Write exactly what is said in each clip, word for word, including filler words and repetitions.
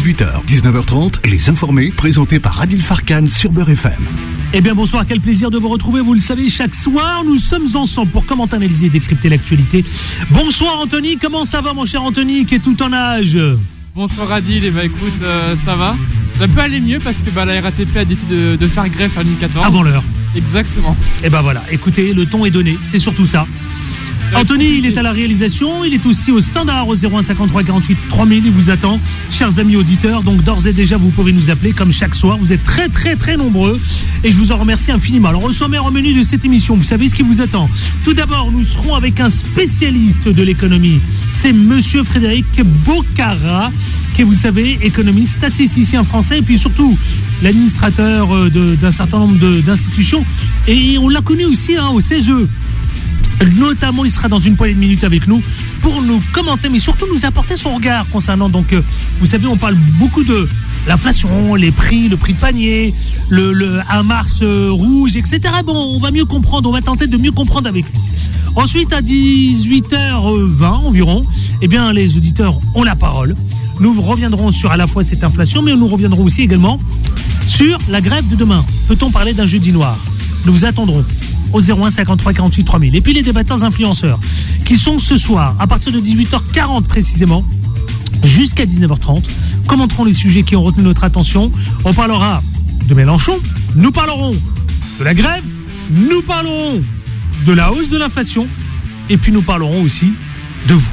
dix-huit heures, dix-neuf heures trente, Les Informés, présentés par Adil Farkan sur Beurre F M. Eh bien bonsoir, quel plaisir de vous retrouver. Vous le savez, chaque soir, nous sommes ensemble pour commenter, analyser et décrypter l'actualité. Bonsoir Anthony, comment ça va mon cher Anthony, qui est tout en âge? Bonsoir Adil, et bah écoute, euh, ça va. Ça peut aller mieux parce que bah, la R A T P a décidé de, de faire grève à ligne quatorze. Avant l'heure. Exactement. Et ben voilà, écoutez, le ton est donné, c'est surtout ça. Anthony, il est à la réalisation, il est aussi au standard au zéro un cinquante-trois quarante-huit trois mille, il vous attend, chers amis auditeurs. Donc d'ores et déjà, vous pouvez nous appeler comme chaque soir, vous êtes très très très nombreux et je vous en remercie infiniment. Alors au sommaire, au menu de cette émission, vous savez ce qui vous attend. Tout d'abord, nous serons avec un spécialiste de l'économie, c'est monsieur Frédéric Bocara, qui est, vous savez, économiste, statisticien français et puis surtout l'administrateur de, d'un certain nombre de, d'institutions. Et on l'a connu aussi hein, au C E S E. Notamment, il sera dans une poignée de minutes avec nous pour nous commenter, mais surtout nous apporter son regard concernant, donc, euh, vous savez, on parle beaucoup de l'inflation, les prix, le prix de panier, le, le un mars euh, rouge, et cetera. Bon, on va mieux comprendre, on va tenter de mieux comprendre avec lui. Ensuite, à dix-huit heures vingt environ, eh bien, les auditeurs ont la parole. Nous reviendrons sur à la fois cette inflation, mais nous reviendrons aussi également sur la grève de demain. Peut-on parler d'un jeudi noir? Nous vous attendrons au zéro un cinquante-trois quarante-huit trois mille. Et puis les débatteurs influenceurs qui sont ce soir, à partir de dix-huit heures quarante précisément, jusqu'à dix-neuf heures trente, commenteront les sujets qui ont retenu notre attention. On parlera de Mélenchon, nous parlerons de la grève, nous parlerons de la hausse de l'inflation, et puis nous parlerons aussi de vous.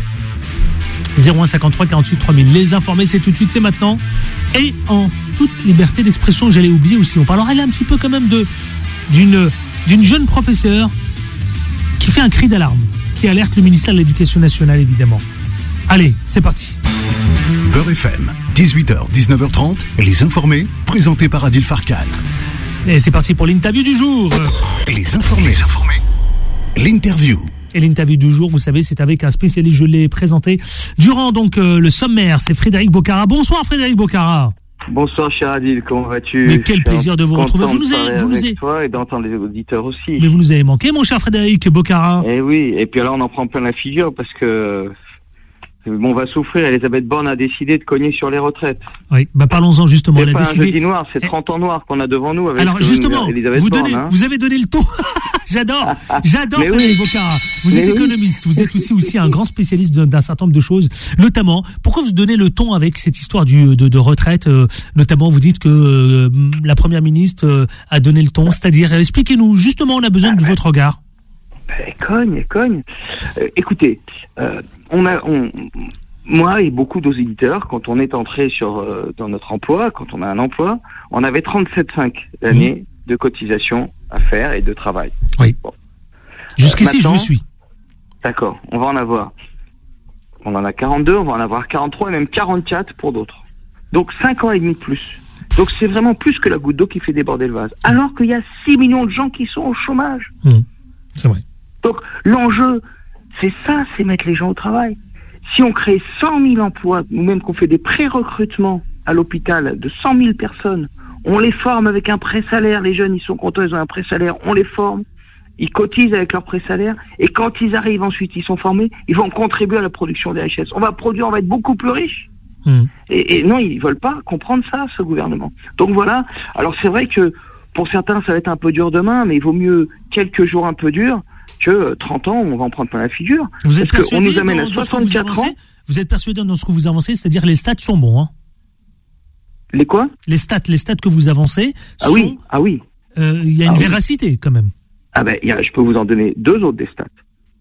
zéro un cinquante-trois quarante-huit trois mille. Les informés, c'est tout de suite, c'est maintenant. Et en toute liberté d'expression, j'allais oublier aussi, on parlera là un petit peu quand même de d'une d'une jeune professeure qui fait un cri d'alarme, qui alerte le ministère de l'Éducation nationale, évidemment. Allez, c'est parti. Beurre F M, dix-huit heures, dix-neuf heures trente, Les Informés, présentés par Adil Farkan. Et c'est parti pour l'interview du jour. Les Informés. L'interview. Et l'interview du jour, vous savez, c'est avec un spécialiste, je l'ai présenté durant donc euh, le sommaire, c'est Frédéric Bocara. Bonsoir Frédéric Bocara. Bonsoir cher Adil, comment vas-tu? Mais quel plaisir de vous retrouver. Vous nous avez, vous nous avez... toi et d'entendre les auditeurs aussi. Mais vous nous avez manqué, mon cher Frédéric Bocara. Eh oui, et puis là on en prend plein la figure parce que bon, on va souffrir. Elisabeth Borne a décidé de cogner sur les retraites. Oui, bah parlons-en justement. C'est elle a pas décidé... un jeudi noir, c'est trente ans noirs qu'on a devant nous avec Alors justement, Elisabeth vous, Borne, donnez, hein. vous avez donné le ton. J'adore, j'adore Frédéric oui. Bocara. Vous Mais êtes oui. économiste, vous êtes aussi aussi un grand spécialiste d'un, d'un certain nombre de choses. Notamment, pourquoi vous donnez le ton avec cette histoire du, de, de retraite euh, Notamment, vous dites que euh, la première ministre euh, a donné le ton. C'est-à-dire, expliquez-nous. Justement, on a besoin de votre regard. Elle cogne, elle cogne. Euh, écoutez, euh, on a, on, moi et beaucoup d'auditeurs, quand on est entré sur euh, dans notre emploi, quand on a un emploi, on avait trente-sept virgule cinq années mmh. de cotisation à faire et de travail. Oui. Bon. Jusqu'ici, euh, je vous suis. D'accord, on va en avoir. On en a quarante-deux, on va en avoir quarante-trois et même quarante-quatre pour d'autres. Donc cinq ans et demi de plus. Donc c'est vraiment plus que la goutte d'eau qui fait déborder le vase. Alors qu'il y a six millions de gens qui sont au chômage. Mmh. C'est vrai. Donc l'enjeu, c'est ça, c'est mettre les gens au travail. Si on crée cent mille emplois, ou même qu'on fait des pré-recrutements à l'hôpital de cent mille personnes, on les forme avec un pré-salaire, les jeunes ils sont contents, ils ont un pré-salaire, on les forme, ils cotisent avec leur pré-salaire, et quand ils arrivent ensuite, ils sont formés, ils vont contribuer à la production des richesses. On va produire, on va être beaucoup plus riches. Mmh. Et, et non, ils veulent pas comprendre ça, ce gouvernement. Donc voilà, alors c'est vrai que pour certains ça va être un peu dur demain, mais il vaut mieux quelques jours un peu durs que trente ans, on va en prendre plein la figure. Vous êtes parce qu'on nous amène dans, à soixante-quatre ans. Vous êtes persuadé dans ce que vous avancez, c'est-à-dire les stats sont bons, hein? Les quoi? Les stats, les stats que vous avancez. Ah sont, oui, ah oui. Il euh, y a une ah véracité oui. quand même. Ah ben, y a, je peux vous en donner deux autres des stats.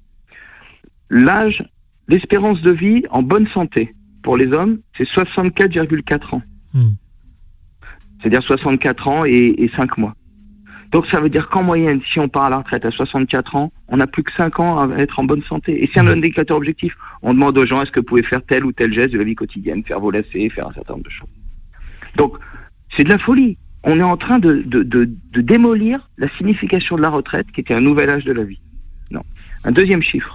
L'âge, l'espérance de vie en bonne santé pour les hommes, c'est soixante-quatre virgule quatre ans. Hmm. C'est-à-dire soixante-quatre ans et, et cinq mois. Donc ça veut dire qu'en moyenne, si on part à la retraite à soixante-quatre ans, on n'a plus que cinq ans à être en bonne santé. Et c'est un indicateur objectif. On demande aux gens, est-ce que vous pouvez faire tel ou tel geste de la vie quotidienne, faire vos lacets, faire un certain nombre de choses. Donc, c'est de la folie. On est en train de, de, de, de démolir la signification de la retraite, qui était un nouvel âge de la vie. Non. Un deuxième chiffre.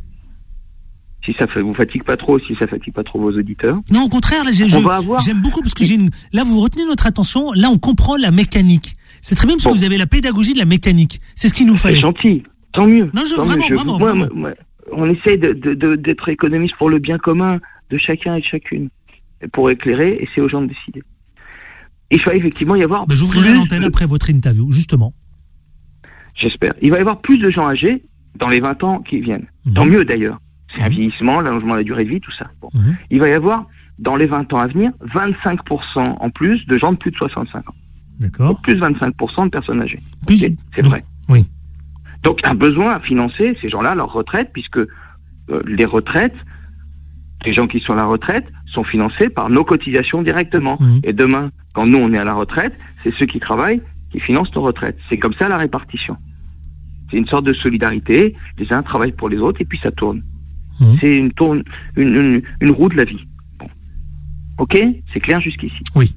Si ça vous fatigue pas trop, si ça fatigue pas trop vos auditeurs. Non, au contraire, là, j'ai, je, avoir... j'aime beaucoup parce que j'ai une, là, vous retenez notre attention, là, on comprend la mécanique. C'est très bien parce bon. que vous avez la pédagogie de la mécanique. C'est ce qu'il nous fallait. C'est gentil. Tant mieux. Non, je, tant vraiment, mieux. Je, vraiment, moi, vraiment. Moi, on essaie de, de, de, d'être économiste pour le bien commun de chacun et de chacune. pour éclairer, et c'est aux gens de décider. Il va effectivement y avoir... Ben, j'ouvrirai l'antenne de... après votre interview, justement. J'espère. Il va y avoir plus de gens âgés dans les vingt ans qui viennent. Mmh. Tant mieux d'ailleurs. C'est mmh. un vieillissement, l'allongement de la durée de vie, tout ça. Bon. Mmh. Il va y avoir, dans les vingt ans à venir, vingt-cinq pour cent en plus de gens de plus de soixante-cinq ans. D'accord. Donc plus vingt-cinq pour cent de personnes âgées. Plus... C'est, c'est vrai. Oui. Donc un besoin à financer ces gens-là, leur retraite, puisque euh, les retraites, les gens qui sont à la retraite, sont financés par nos cotisations directement. Mmh. Et demain, quand nous on est à la retraite, c'est ceux qui travaillent qui financent nos retraites. C'est comme ça la répartition. C'est une sorte de solidarité. Les uns travaillent pour les autres et puis ça tourne. Mmh. C'est une, tourne, une, une, une roue de la vie. Bon. Ok ? C'est clair jusqu'ici. Oui.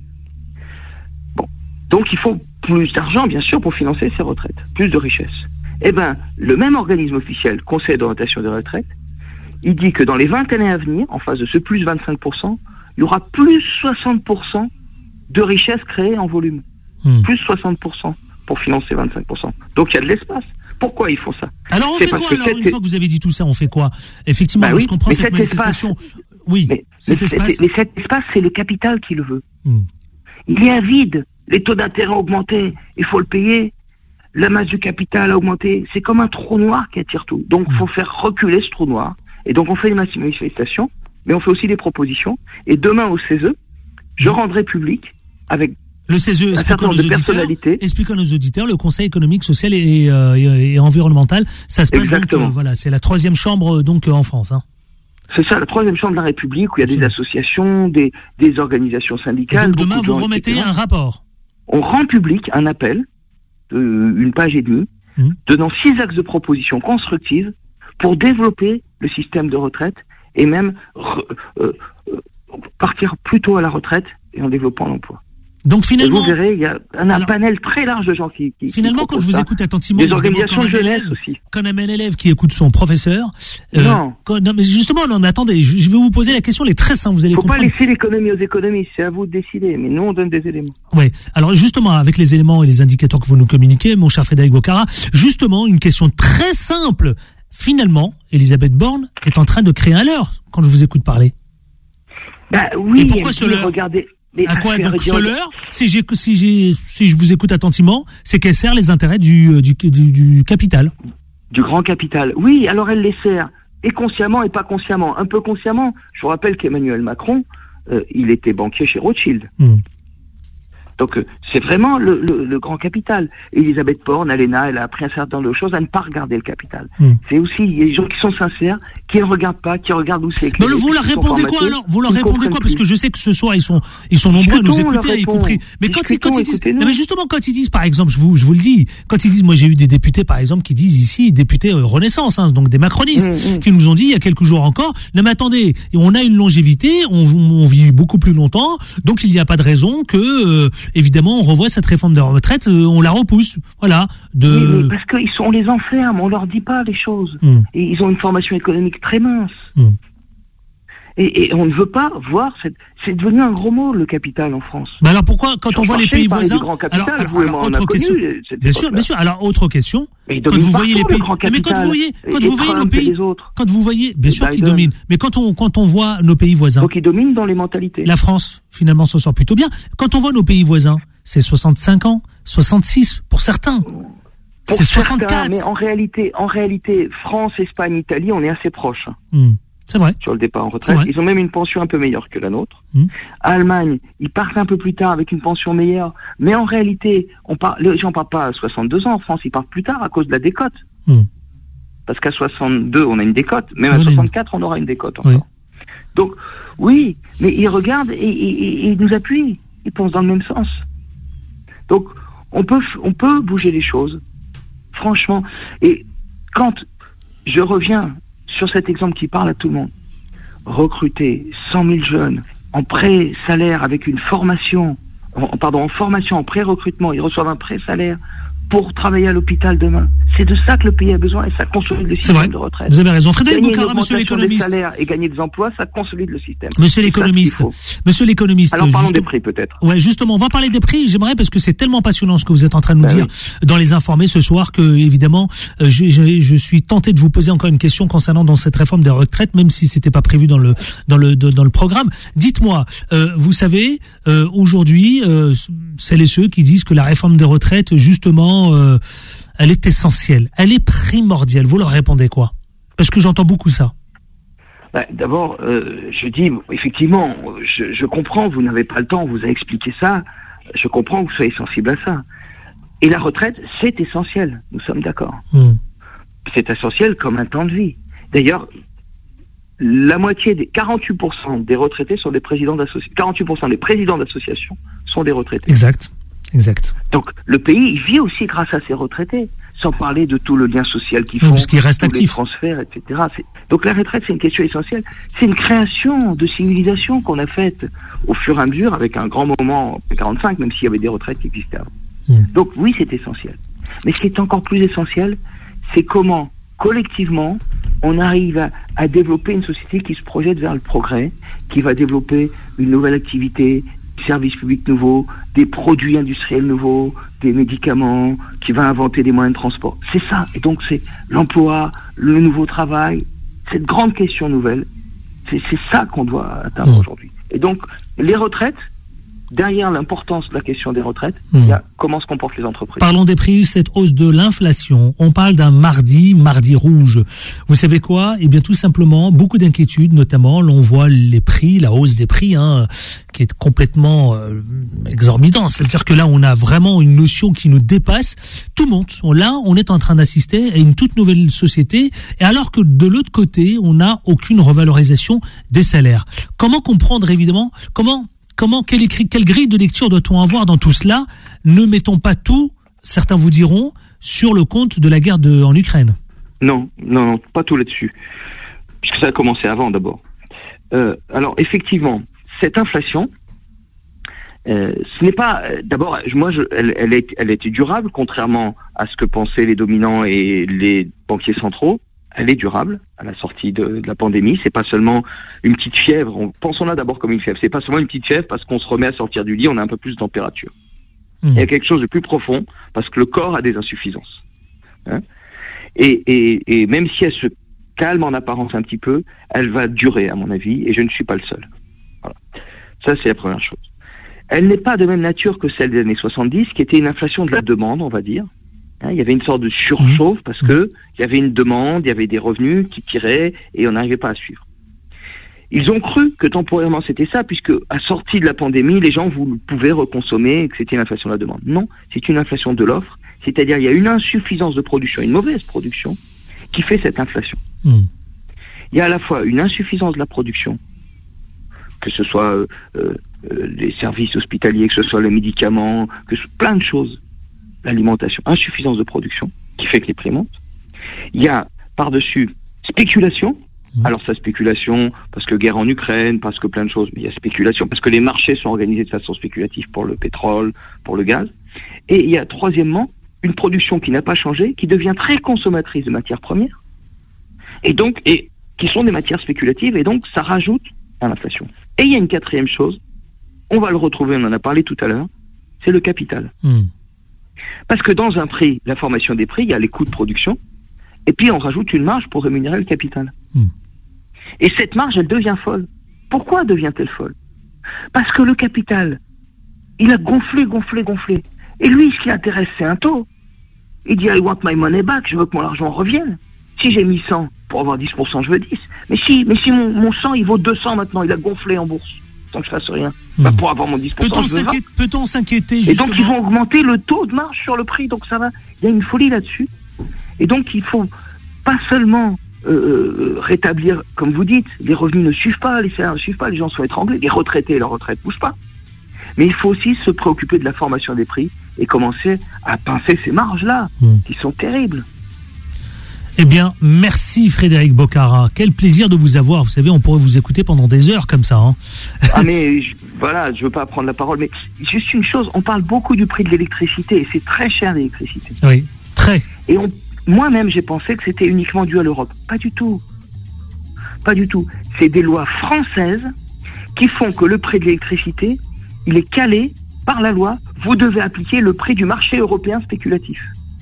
Bon. Donc il faut plus d'argent, bien sûr, pour financer ces retraites. Plus de richesse. Eh bien, le même organisme officiel, Conseil d'orientation des retraites, il dit que dans les vingt années à venir, en face de ce plus vingt-cinq pour cent, il y aura plus soixante pour cent de richesse créée en volume. Mmh. Plus soixante pour cent pour financer vingt-cinq pour cent. Donc il y a de l'espace. Pourquoi ils font ça ? Alors on c'est fait quoi alors, une fois que vous avez dit tout ça, on fait quoi ? Effectivement, bah oui, je comprends cette manifestation. Espace, oui, mais, cet mais, espace. Mais cet espace, c'est le capital qui le veut. Mmh. Il y a un vide. Les taux d'intérêt ont augmenté. Il faut le payer. La masse du capital a augmenté. C'est comme un trou noir qui attire tout. Donc il mmh. faut faire reculer ce trou noir. Et donc on fait des manifestations, mais on fait aussi des propositions. Et demain au C E S E, je rendrai public avec le C E S E, un certain nombre de personnalités. Expliquons à nos auditeurs, le Conseil économique, social et, euh, et, et environnemental, ça se passe Exactement. donc, euh, voilà, c'est la troisième chambre donc euh, en France. Hein. C'est ça, la troisième chambre de la République, où il y a des mmh. associations, des, des organisations syndicales. Et donc demain, vous remettez et cetera. Un rapport. On rend public un appel, de une page et demie, mmh. donnant six axes de propositions constructives pour développer le système de retraite et même re, euh, euh, partir plus tôt à la retraite et en développant l'emploi. Donc finalement, et vous verrez, il y a un, alors, panel très large de gens qui, qui finalement, qui quand je vous ça. écoute attentivement, des organisations de jeunesse élève, aussi. Quand un élève qui écoute son professeur, euh, non. Quand, non, mais justement, non, mais attendez, je, je vais vous poser la question, elle est très simple, vous allez Faut comprendre. Faut pas laisser l'économie aux économistes, c'est à vous de décider, mais nous on donne des éléments. Ouais. Alors justement, avec les éléments et les indicateurs que vous nous communiquez, mon cher Frédéric Bocara, justement, une question très simple. Finalement, Elisabeth Borne est en train de créer un leurre quand je vous écoute parler. Bah oui. Et pourquoi ce leurre ? Regardez. Mais à quoi donc ce leurre ? Si j'ai, si j'ai, si je vous écoute attentivement, c'est qu'elle sert les intérêts du, du, du, du capital. Du grand capital. Oui, alors elle les sert, et consciemment et pas consciemment. Un peu consciemment. Je vous rappelle qu'Emmanuel Macron, euh, il était banquier chez Rothschild. Mmh. Donc euh, c'est vraiment le, le, le grand capital. Elisabeth Borne, Alena, elle a appris un certain nombre de choses à ne pas regarder le capital. Mmh. C'est aussi, il y a des gens qui sont sincères, qui ne regardent pas, qui regardent où c'est écrit. Mais vous leur répondez quoi alors ? Vous leur répondez quoi ? Parce que je sais que ce soir ils sont ils sont nombreux à nous écouter, y compris. Mais quand ils, quand ils disent, non, mais justement quand ils disent par exemple, je vous je vous le dis, quand ils disent, moi j'ai eu des députés par exemple qui disent ici, députés euh, Renaissance, hein, donc des macronistes, mmh, mmh. qui nous ont dit il y a quelques jours encore, non mais attendez, on a une longévité, on, on vit beaucoup plus longtemps, donc il n'y a pas de raison que euh, évidemment on revoit cette réforme de la retraite, euh, on la repousse, voilà. De... Oui, mais parce qu'ils sont, on les enferme, on leur dit pas les choses. Mmh. Et ils ont une formation économique très mince. Mmh. Et, et on ne veut pas voir cette... C'est devenu un gros mot, le capital, en France. Mais alors pourquoi, quand on voit les pays voisins... Grand capital, alors, vous alors, alors autre question. Connu, bien sûr, bien sûr. Alors, autre question. Mais quand vous voyez les pays... Mais quand vous voyez, quand vous voyez nos pays... Quand vous voyez... Bien sûr qu'ils dominent. Mais quand on, quand on voit nos pays voisins... Donc ils dominent dans les mentalités. La France, finalement, s'en sort plutôt bien. Quand on voit nos pays voisins, c'est soixante-cinq ans, soixante-six pour certains. Pour c'est certains, soixante-quatre. Mais en réalité, en réalité, France, Espagne, Italie, on est assez proches. Mmh. C'est vrai. Sur le départ en retraite. Ils ont même une pension un peu meilleure que la nôtre. Mmh. Allemagne, ils partent un peu plus tard avec une pension meilleure. Mais en réalité, on part, les gens ne partent pas à soixante-deux ans en France, ils partent plus tard à cause de la décote. Mmh. Parce qu'à soixante-deux, on a une décote. Même à soixante-quatre, on aura une décote encore. Oui. Donc, oui, mais ils regardent et, et, et, et ils nous appuient. Ils pensent dans le même sens. Donc, on peut, on peut bouger les choses. Franchement. Et quand je reviens sur cet exemple qui parle à tout le monde, recruter cent mille jeunes en pré-salaire avec une formation, en, pardon, en formation, en pré-recrutement, ils reçoivent un pré-salaire pour travailler à l'hôpital demain. C'est de ça que le pays a besoin et ça consolide le système de retraite. Vous avez raison. Frédéric gagner Boucara, monsieur l'économiste. Des salaires et gagner des emplois, ça consolide le système. Monsieur l'économiste. Monsieur l'économiste. Alors parlons des prix peut-être. Ouais, justement, on va parler des prix. J'aimerais parce que c'est tellement passionnant ce que vous êtes en train de nous ben dire oui. dans les informés ce soir que évidemment, je, je, je suis tenté de vous poser encore une question concernant dans cette réforme des retraites, même si c'était pas prévu dans le dans le dans le programme. Dites-moi, euh, vous savez, euh, aujourd'hui, euh, celles et ceux qui disent que la réforme des retraites, justement, euh, elle est essentielle, elle est primordiale. Vous leur répondez quoi? Parce que j'entends beaucoup ça. Bah, d'abord, euh, je dis, effectivement, je, je comprends, vous n'avez pas le temps, on vous a expliqué ça, je comprends que vous soyez sensible à ça. Et la retraite, c'est essentiel, nous sommes d'accord. Mmh. C'est essentiel comme un temps de vie. D'ailleurs, la moitié des quarante-huit pour cent des retraités sont des présidents d'associations. quarante-huit pour cent des présidents d'associations sont des retraités. Exact. Exact. Donc le pays il vit aussi grâce à ses retraités, sans parler de tout le lien social qu'ils font, parce qu'ils restent tous actifs. Les transferts, et cetera. C'est... Donc la retraite, c'est une question essentielle. C'est une création de civilisation qu'on a faite au fur et à mesure, avec un grand moment en quarante-cinq, même s'il y avait des retraites qui existaient avant. Mmh. Donc oui, c'est essentiel. Mais ce qui est encore plus essentiel, c'est comment, collectivement, on arrive à, à développer une société qui se projette vers le progrès, qui va développer une nouvelle activité, des services publics nouveaux, des produits industriels nouveaux, des médicaments, qui va inventer des moyens de transport. C'est ça. Et donc c'est l'emploi, le nouveau travail, cette grande question nouvelle, c'est, c'est ça qu'on doit atteindre mmh. aujourd'hui. Et donc les retraites, derrière l'importance de la question des retraites, mmh. il y a comment se comportent les entreprises. Parlons des prix, cette hausse de l'inflation. On parle d'un mardi, mardi rouge. Vous savez quoi? Eh bien, tout simplement, beaucoup d'inquiétudes, notamment, l'on voit les prix, la hausse des prix, hein, qui est complètement euh, exorbitante. C'est-à-dire que là, on a vraiment une notion qui nous dépasse. Tout monte. Là, on est en train d'assister à une toute nouvelle société, et alors que de l'autre côté, on n'a aucune revalorisation des salaires. Comment comprendre, évidemment, comment Comment, quelle, quelle grille de lecture doit-on avoir dans tout cela? Ne mettons pas tout, certains vous diront, sur le compte de la guerre de, en Ukraine. Non, non, non, pas tout là-dessus. Puisque ça a commencé avant d'abord. Euh, alors, effectivement, cette inflation, euh, ce n'est pas... Euh, d'abord, moi, je, elle, elle, est, elle était durable, contrairement à ce que pensaient les dominants et les banquiers centraux. Elle est durable à la sortie de, de la pandémie. C'est pas seulement une petite fièvre. On, pensons-là d'abord comme une fièvre. C'est pas seulement une petite fièvre parce qu'on se remet à sortir du lit, on a un peu plus de température. Mmh. Il y a quelque chose de plus profond parce que le corps a des insuffisances. Hein et, et, et même si elle se calme en apparence un petit peu, elle va durer à mon avis et je ne suis pas le seul. Voilà. Ça c'est la première chose. Elle n'est pas de même nature que celle des années soixante-dix, qui était une inflation de la demande, on va dire. Il y avait une sorte de surchauffe parce que il y avait une demande, il y avait des revenus qui tiraient et on n'arrivait pas à suivre. Ils ont cru que temporairement c'était ça, puisque à sortie de la pandémie, les gens vous pouvaient reconsommer et que c'était une inflation de la demande. Non, c'est une inflation de l'offre, c'est-à-dire il y a une insuffisance de production, une mauvaise production qui fait cette inflation. Mmh. Il y a à la fois une insuffisance de la production, que ce soit euh, euh, les services hospitaliers, que ce soit les médicaments, que ce soit plein de choses. L'alimentation, insuffisance de production, qui fait que les prix montent. Il y a, par-dessus, spéculation. Mmh. Alors, ça, spéculation, parce que guerre en Ukraine, parce que plein de choses, mais il y a spéculation, parce que les marchés sont organisés de façon spéculative pour le pétrole, pour le gaz. Et il y a, troisièmement, une production qui n'a pas changé, qui devient très consommatrice de matières premières, et donc, et qui sont des matières spéculatives, et donc, ça rajoute à l'inflation. Et il y a une quatrième chose, on va le retrouver, on en a parlé tout à l'heure, c'est le capital. Mmh. Parce que dans un prix, la formation des prix, il y a les coûts de production, et puis on rajoute une marge pour rémunérer le capital. Mmh. Et cette marge, elle devient folle. Pourquoi devient-elle folle? Parce que le capital, il a gonflé, gonflé, gonflé. Et lui, ce qui l'intéresse, c'est un taux. Il dit, I want my money back, je veux que mon argent revienne. Si j'ai mis cent pour avoir dix pour cent, je veux dix. Mais si, mais si mon, mon cent, il vaut deux cents maintenant, il a gonflé en bourse, sans que je fasse rien. Bah pour avoir mon dix pour cent, peut-on, je veux s'inquiéter, peut-on s'inquiéter justement? Et donc ils vont augmenter le taux de marge sur le prix, donc ça va. Il y a une folie là-dessus. Et donc il faut pas seulement euh, rétablir, comme vous dites, les revenus ne suivent pas, les salaires ne suivent pas, les gens sont étranglés, les retraités, leur retraite ne bouge pas. Mais il faut aussi se préoccuper de la formation des prix et commencer à pincer ces marges-là, mmh. qui sont terribles. Eh bien, merci Frédéric Bocara. Quel plaisir de vous avoir. Vous savez, on pourrait vous écouter pendant des heures comme ça. Hein. Ah mais je, voilà, je veux pas prendre la parole, mais juste une chose, on parle beaucoup du prix de l'électricité et c'est très cher l'électricité. Oui, très. Et on, moi-même, j'ai pensé que c'était uniquement dû à l'Europe. Pas du tout. Pas du tout. C'est des lois françaises qui font que le prix de l'électricité, il est calé par la loi. Vous devez appliquer le prix du marché européen spéculatif.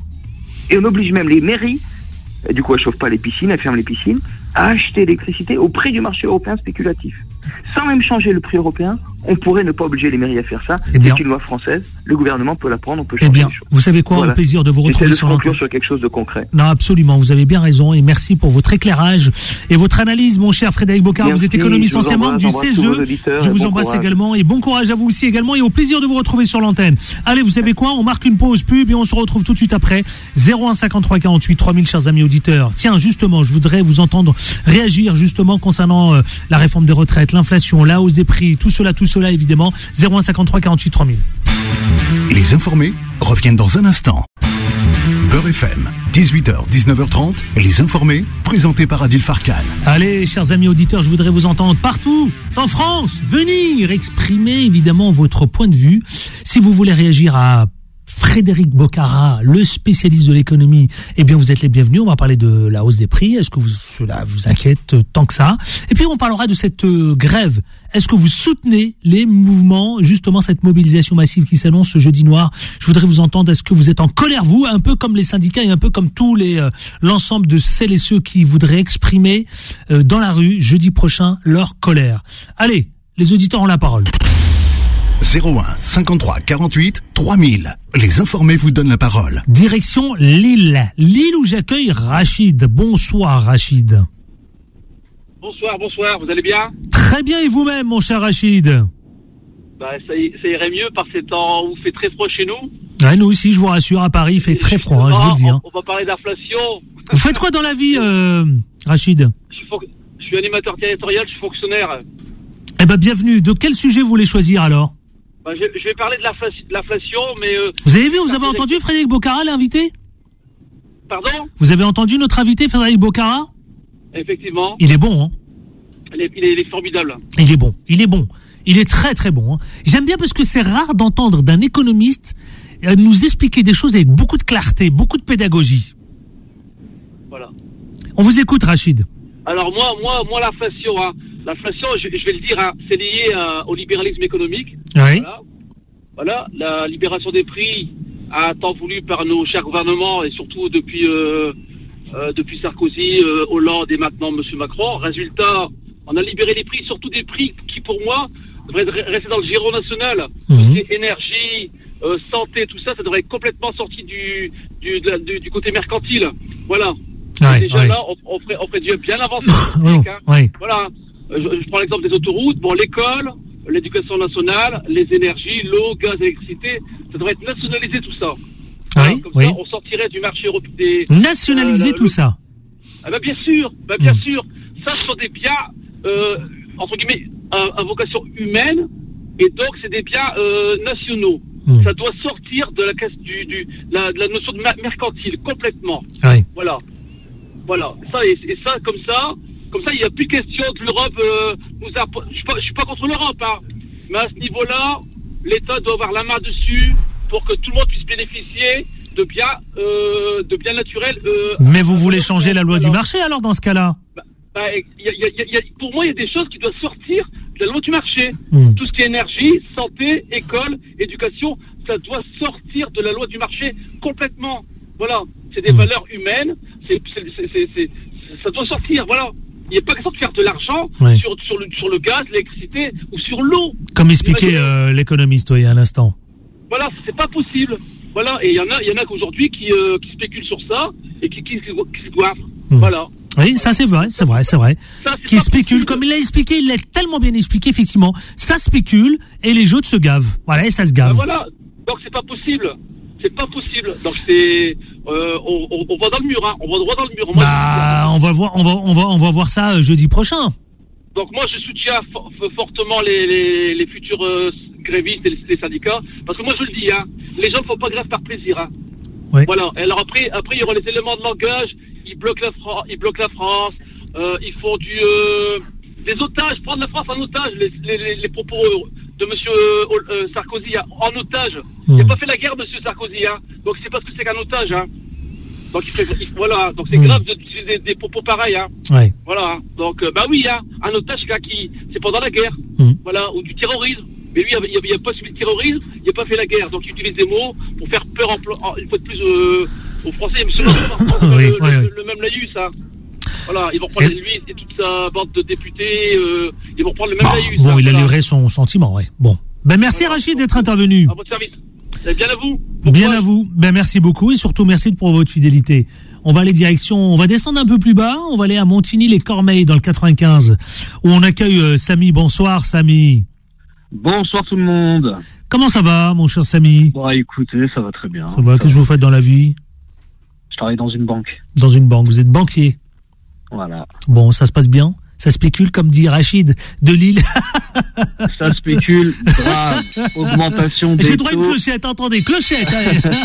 Et on oblige même les mairies, et du coup elles chauffent pas les piscines, elles ferment les piscines, à acheter l'électricité au prix du marché européen spéculatif. Sans même changer le prix européen, on pourrait ne pas obliger les mairies à faire ça. Eh c'est une loi française, le gouvernement peut la prendre, on peut changer eh bien, les choses. Vous savez quoi, voilà. Au plaisir de vous retrouver de sur l'antenne. sur quelque chose de concret. Non, absolument, vous avez bien raison et merci pour votre éclairage et votre analyse, mon cher Frédéric Bocara. Vous êtes économiste, ancien membre du C E S E. Je vous bon embrasse courage. également et bon courage à vous aussi également et au plaisir de vous retrouver sur l'antenne. Allez, vous savez quoi, on marque une pause pub et on se retrouve tout de suite après. zéro un cinquante-trois quarante-huit trois mille, chers amis auditeurs. Tiens, justement, je voudrais vous entendre réagir justement concernant euh, la réforme des retraites, l'inflation, la hausse des prix, tout cela, tout cela évidemment. zéro un cinquante-trois quarante-huit trois mille. Les informés reviennent dans un instant. Beurre F M, dix-huit heures dix-neuf heures trente, Les informés, présentés par Adil Farkan. Allez, chers amis auditeurs, je voudrais vous entendre partout, en France, venir exprimer évidemment votre point de vue. Si vous voulez réagir à Frédéric Bocara, le spécialiste de l'économie, eh bien vous êtes les bienvenus. On va parler de la hausse des prix. Est-ce que vous, cela vous inquiète tant que ça? Et puis on parlera de cette euh, grève. Est-ce que vous soutenez les mouvements, justement cette mobilisation massive qui s'annonce ce jeudi noir? Je voudrais vous entendre. Est-ce que vous êtes en colère, vous, un peu comme les syndicats et un peu comme tous les euh, l'ensemble de celles et ceux qui voudraient exprimer euh, dans la rue jeudi prochain leur colère? Allez, les auditeurs ont la parole. zéro un cinquante-trois quarante-huit trois mille. Les informés vous donnent la parole. Direction Lille. Lille où j'accueille Rachid. Bonsoir Rachid. Bonsoir, bonsoir, vous allez bien? Très bien et vous-même mon cher Rachid? Bah ça, ça irait mieux par ces temps où il fait très froid chez nous. Ouais, nous aussi je vous rassure, à Paris il fait très froid, hein, je vous le dis. Hein. On, on va parler d'inflation. Vous faites quoi dans la vie euh, Rachid? je suis, je suis animateur territorial, je suis fonctionnaire. Eh ben bienvenue, de quel sujet vous voulez choisir alors? Bah, je, je vais parler de l'inflation, mais... Euh, vous avez vu, vous avez entendu Frédéric Bocara, l'invité? Pardon? Vous avez entendu notre invité, Frédéric Bocara? Effectivement. Il est bon, hein? Il est, il est, il est formidable. Il est bon, il est bon. Il est très très bon. Hein. J'aime bien parce que c'est rare d'entendre d'un économiste euh, nous expliquer des choses avec beaucoup de clarté, beaucoup de pédagogie. Voilà. On vous écoute, Rachid. Alors moi, moi, moi, l'inflation... Hein. L'inflation, je, je vais le dire, hein, c'est lié euh, au libéralisme économique. Oui. Voilà. Voilà, la libération des prix a tant voulu par nos chers gouvernements et surtout depuis euh, euh, depuis Sarkozy, euh, Hollande et maintenant M. Macron. Résultat, on a libéré les prix, surtout des prix qui, pour moi, devraient rester dans le giron national. Mmh. Énergie, euh, santé, tout ça, ça devrait être complètement sorti du du, de la, du, du côté mercantile. Voilà. Ouais, déjà ouais. là, on, on ferait on ferait Dieu bien avancé. oui, hein. oui. Voilà. Je, je prends l'exemple des autoroutes. Bon, l'école, l'éducation nationale, les énergies, l'eau, gaz, électricité, ça devrait être nationalisé tout ça. Oui, comme oui. ça, on sortirait du marché européen. Des, nationaliser euh, tout le... ça. Ah bah bien sûr, bah bien mmh. sûr. Ça, ce sont des biens euh, entre guillemets à, à vocation humaine, et donc c'est des biens euh, nationaux. Mmh. Ça doit sortir de la caisse du, du la, de la notion de mercantile complètement. Oui. Voilà, voilà. Ça et, et ça comme ça. Comme ça, il n'y a plus question de l'Europe. Euh, nous a... Je suis pas, je suis pas contre l'Europe, hein. Mais à ce niveau-là, l'État doit avoir la main dessus pour que tout le monde puisse bénéficier de biens, euh, de biens naturels. Euh, Mais vous voulez changer la loi alors. du marché alors dans ce cas-là? bah, bah, y a, y a, y a, Pour moi, il y a des choses qui doivent sortir de la loi du marché. Mmh. Tout ce qui est énergie, santé, école, éducation, ça doit sortir de la loi du marché complètement. Voilà, c'est des mmh. valeurs humaines. C'est, c'est, c'est, c'est, c'est, ça doit sortir. Voilà. Il n'y a pas question de faire de l'argent ouais. sur, sur, le, sur le gaz, l'électricité ou sur l'eau. Comme expliquait euh, l'économiste oui, à l'instant. Voilà, c'est pas possible. Voilà, et il y en a, il y en a qu'aujourd'hui qui, euh, qui spéculent sur ça et qui, qui, qui, qui se goiffrent. Mmh. Voilà. Oui, ça c'est vrai, c'est vrai, c'est vrai. Ça, c'est qui spécule, comme il l'a expliqué, il l'a tellement bien expliqué, effectivement. Ça spécule et les autres se gavent. Voilà, et ça se gave. Ben voilà, donc c'est pas possible. C'est pas possible. Donc c'est, euh, on, on, on va dans le mur, hein. On va droit dans le mur. Moi, bah, on va voir, on va, on va, on va voir ça jeudi prochain. Donc moi, je soutiens for- fortement les, les, les futurs euh, grévistes et les, les syndicats, parce que moi je le dis, hein, les gens ne font pas grève par plaisir. Hein. Oui. Voilà. Et alors après, après, il y aura les éléments de langage. Ils bloquent la France. Ils bloquent la France. Euh, ils font du euh, des otages. Prendre la France en otage. Les, les, les, les propos de Monsieur euh, Sarkozy hein, en otage. Mmh. Il n'a pas fait la guerre, Monsieur Sarkozy. Hein. Donc c'est parce que c'est qu'un otage. Hein. Donc il fait, il, voilà. Donc c'est mmh. grave d'utiliser des, des propos pareils. Hein. Ouais. Voilà. Donc euh, bah oui. Hein. Un otage, c'est qui c'est pendant la guerre. Mmh. Voilà. Ou du terrorisme. Mais lui, il n'a pas subi le terrorisme, il n'a pas fait la guerre. Donc, il utilise des mots pour faire peur, en, en, une fois de plus, euh, aux Français. Mais c'est le, oui, le, oui, le, oui. le même laïus, ça. Voilà, ils vont prendre et... lui et toute sa bande de députés, euh, ils vont prendre le même bon, laïus. Bon, hein, il voilà. a livré son sentiment, oui. Bon. Ben, merci voilà. Rachid d'être intervenu. À votre service. Et bien à vous. Bon bien courage. À vous. Ben, merci beaucoup et surtout merci pour votre fidélité. On va aller direction, on va descendre un peu plus bas, on va aller à Montigny-les-Cormeilles dans le quatre-vingt-quinze où on accueille euh, Samy. Bonsoir, Samy. Bonsoir tout le monde. Comment ça va, mon cher Samy? Bon, écoutez, ça va très bien. Ça va. Qu'est-ce que vous faites dans la vie? Je travaille dans une banque. Dans une banque. Vous êtes banquier? Voilà. Bon, ça se passe bien? Ça spécule, comme dit Rachid de Lille. Ça spécule, grave. Augmentation des taux. J'ai droit à une clochette, entendez, clochette.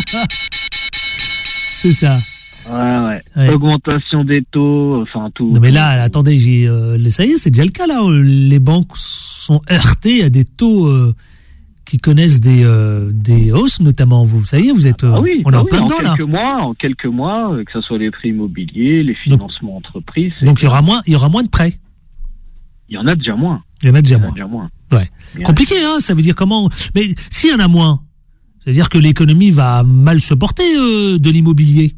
C'est ça. Ouais, ouais, ouais. Augmentation des taux, enfin tout. Non mais là, attendez, j'ai, euh, ça y est, c'est déjà le cas là. Les banques sont heurtées à des taux euh, qui connaissent des euh, des hausses, notamment. Vous, ça y est, vous êtes, euh, ah oui, on est ah en oui, plein en dedans là. Quelques mois, en quelques mois, que ce soit les prix immobiliers, les financements donc, entreprises. Donc il y aura moins, il y aura moins de prêts. Il y en a déjà moins. Il y en a déjà il y en moins. A déjà moins. Ouais. Bien compliqué, hein. Ça veut dire comment? Mais s'il y en a moins, ça veut dire que l'économie va mal se porter euh, de l'immobilier.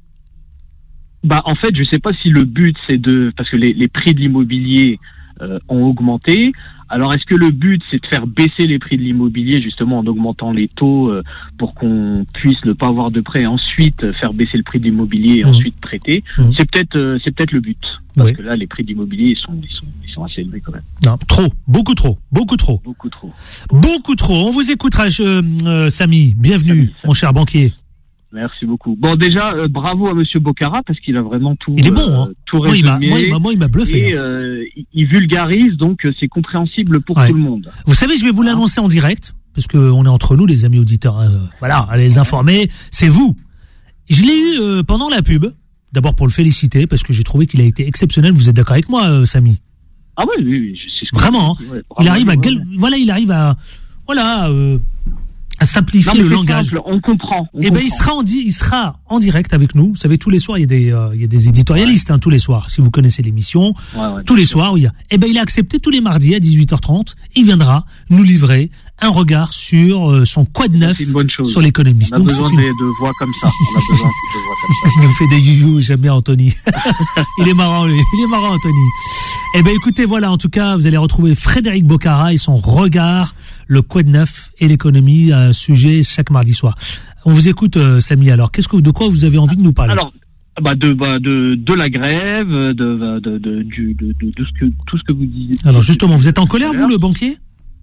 Bah en fait, je sais pas si le but c'est de parce que les, les prix de l'immobilier euh, ont augmenté. Alors est-ce que le but c'est de faire baisser les prix de l'immobilier justement en augmentant les taux euh, pour qu'on puisse ne pas avoir de prêt et ensuite euh, faire baisser le prix de l'immobilier et mmh. ensuite prêter. Mmh. C'est peut-être euh, c'est peut-être le but parce oui. que là les prix de l'immobilier ils sont ils sont ils sont assez élevés quand même. Non, trop, beaucoup trop, beaucoup trop. Beaucoup trop. Beaucoup trop. On vous écoutera euh, euh, Samy, bienvenue Samy, Samy. Mon cher banquier. Merci beaucoup. Bon, déjà, euh, bravo à Monsieur Bocara parce qu'il a vraiment tout. Il est bon, hein. Euh, tout résumé. Moi, il m'a, moi, il m'a, moi, il m'a bluffé. Et euh, il vulgarise, donc euh, c'est compréhensible pour ouais. tout le monde. Vous savez, je vais vous l'annoncer en direct parce que on est entre nous, les amis auditeurs. Hein. Voilà, à les informer, c'est vous. Je l'ai eu euh, pendant la pub. D'abord pour le féliciter parce que j'ai trouvé qu'il a été exceptionnel. Vous êtes d'accord avec moi, euh, Samy? Ah oui, oui, oui. Je sais ce vraiment. Hein. Ouais, il arrive à, gal... voilà, il arrive à, voilà. Euh... à simplifier non, le langage. Simple, on comprend. Et ben il sera en di- il sera en direct avec nous. Vous savez, tous les soirs il y a des euh, il y a des éditorialistes ouais. hein, tous les soirs. Si vous connaissez l'émission, ouais, ouais, tous les sûr. soirs il y a. Et ben il a accepté tous les mardis à dix-huit heures trente. Il viendra nous livrer un regard sur euh, son quad neuf sur l'économie. On a Donc, besoin une... de voix comme ça. On a besoin de voix comme ça. Il me fait des you-you, j'aime bien Anthony. Il est marrant lui. Il est marrant Anthony. Eh ben écoutez, voilà, en tout cas, vous allez retrouver Frédéric Bocara et son regard, le quad neuf et l'économie, un sujet chaque mardi soir. On vous écoute, euh, Samy. Alors, qu'est-ce que de quoi vous avez envie de nous parler? Alors, bah de bah de de la grève, de de de de, du, de, de, de ce que tout ce que vous disiez. Alors justement, vous êtes en colère, vous, le banquier?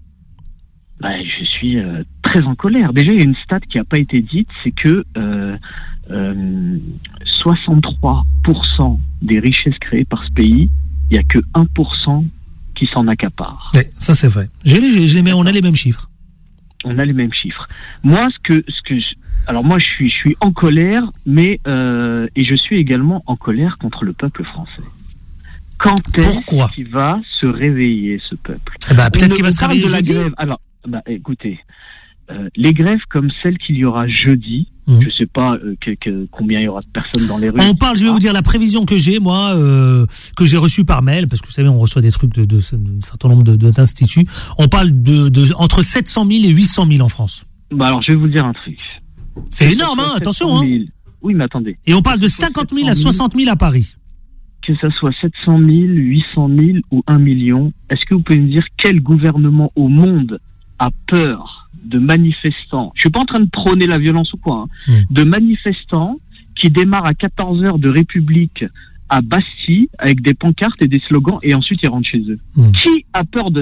Bah, je suis euh, très en colère. Déjà, il y a une stat qui n'a pas été dite, c'est que euh, euh, soixante-trois pour cent des richesses créées par ce pays, il n'y a que un pour cent qui s'en accapare. Oui, ça c'est vrai. J'ai les, j'ai les, on a les mêmes chiffres. On a les mêmes chiffres. Moi, ce que, ce que, je, alors moi, je suis, je suis en colère, mais euh, et je suis également en colère contre le peuple français. Quand est-ce qu'il va se réveiller, ce peuple? Eh ben, peut-être qu'il va se réveiller jeudi. Grève. Alors, bah, écoutez, euh, les grèves comme celle qu'il y aura jeudi, mmh. je sais pas euh, que, que, combien il y aura de personnes dans les rues. On parle, je vais vous dire la prévision que j'ai, moi, euh, que j'ai reçue par mail, parce que vous savez, on reçoit des trucs de, de, de, de certain nombre de, de, d'instituts. On parle de, de entre sept cent mille et huit cent mille en France. Bah alors, je vais vous dire un truc. C'est énorme, hein, attention, hein. Oui, mais attendez. Et on parle de cinquante mille à soixante mille à Paris. Que ça soit sept cent mille, huit cent mille ou un million, est-ce que vous pouvez me dire quel gouvernement au monde a peur de manifestants, je suis pas en train de prôner la violence ou quoi, hein, mmh. de manifestants qui démarrent à quatorze heures de République à Bastille avec des pancartes et des slogans et ensuite ils rentrent chez eux. Mmh. Qui a peur de ça?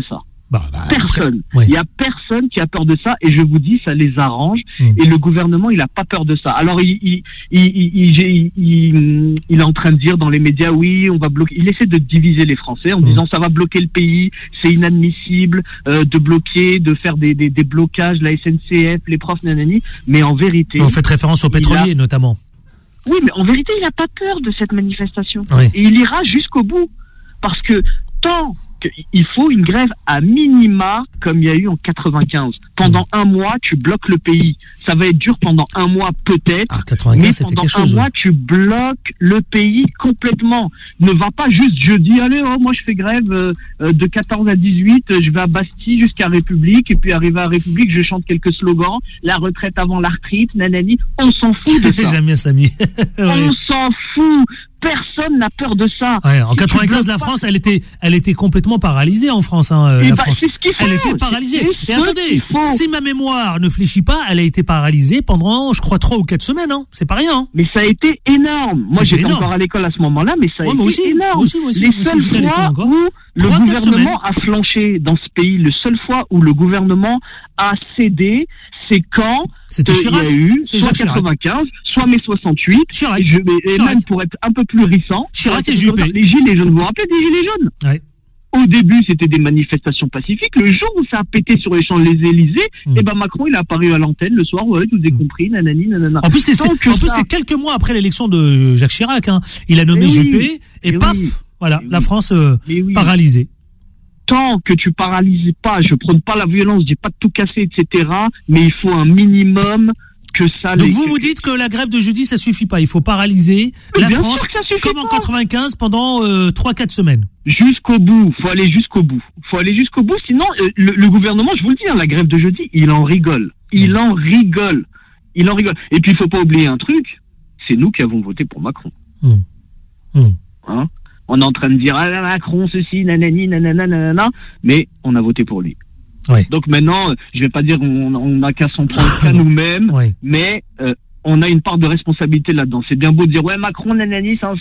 Bah, bah, personne. Ouais. Il y a personne qui a peur de ça et je vous dis, ça les arrange mmh. et le gouvernement, il a pas peur de ça. Alors, il, il, il, il, il, il, il est en train de dire dans les médias, oui, on va bloquer. Il essaie de diviser les Français en mmh. disant ça va bloquer le pays, c'est inadmissible euh, de bloquer, de faire des, des, des blocages, la S N C F, les profs, nanani. Mais en vérité, on fait référence aux pétroliers, a... notamment. Oui, mais en vérité, il n'a pas peur de cette manifestation oui. et il ira jusqu'au bout parce que tant il faut une grève à minima comme il y a eu en quatre-vingt-quinze. Pendant mmh. un mois, tu bloques le pays. Ça va être dur pendant un mois peut-être, ah, mais pendant un chose, mois, ouais. tu bloques le pays complètement. Ne va pas juste jeudi, allez, oh, moi je fais grève euh, de quatorze à dix-huit, je vais à Bastille jusqu'à République, et puis arrivé à République, je chante quelques slogans, la retraite avant la retraite, nanani. On s'en fout de ça. Jamais Samy. ouais. On s'en fout. Personne n'a peur de ça. Ouais, en quatre-vingt-quinze, la France, elle était, elle était complètement paralysée en France. Hein, la bah, France. C'est ce qu'il faut. Elle était paralysée. C'est Et attendez, si ma mémoire ne fléchit pas, elle a été paralysée pendant, je crois, trois ou quatre semaines. Hein. C'est pas rien. Hein. Mais ça a été énorme. Moi, j'étais énorme. encore à l'école à ce moment-là, mais ça a ouais, été aussi, énorme. Moi aussi, moi aussi, Les moi seules aussi, fois où le gouvernement a flanché dans ce pays, le seule fois où le gouvernement a cédé, c'est quand C'était il y a eu soit quatre-vingt-quinze, soit mai soixante-huit, Chirac. et, je, et Chirac. même pour être un peu plus récent, Chirac et Juppé. Les gilets jaunes, vous vous rappelez des gilets jaunes? Ouais. Au début, c'était des manifestations pacifiques. Le jour où ça a pété sur les Champs-Élysées, mmh. et ben Macron, il est apparu à l'antenne le soir, ouais, tout mmh. compris, nanani, nanana. En plus, c'est, c'est, en plus, ça... c'est quelques mois après l'élection de Jacques Chirac, hein. Il a nommé oui, Juppé, et paf, oui, voilà, la oui. France euh, oui. paralysée. Tant que tu paralyses pas, je prône pas la violence, je dis pas de tout casser, et cetera, mais il faut un minimum que ça... Donc les... vous vous dites que la grève de jeudi, ça suffit pas, il faut paralyser mais la France, comme en quatre-vingt-quinze, pendant euh, trois quatre semaines. Jusqu'au bout, faut aller jusqu'au bout. Faut aller jusqu'au bout, sinon euh, le, le gouvernement, je vous le dis, hein, la grève de jeudi, il en rigole. Il mmh. en rigole. Il en rigole. Et puis il faut pas oublier un truc, c'est nous qui avons voté pour Macron. Mmh. Mmh. Hein? On est en train de dire ah, Macron ceci, nanani, nanana, nanana, mais on a voté pour lui. Ouais. Donc maintenant, je vais pas dire on on n'a qu'à s'en prendre qu'à nous-mêmes, ouais. mais euh, on a une part de responsabilité là-dedans. C'est bien beau de dire ouais Macron, nanani, ça,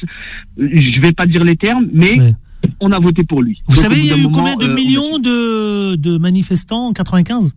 je vais pas dire les termes, mais ouais. on a voté pour lui. Vous Donc, savez, il y a eu moment, combien de euh, millions de de manifestants en quatre-vingt-quinze?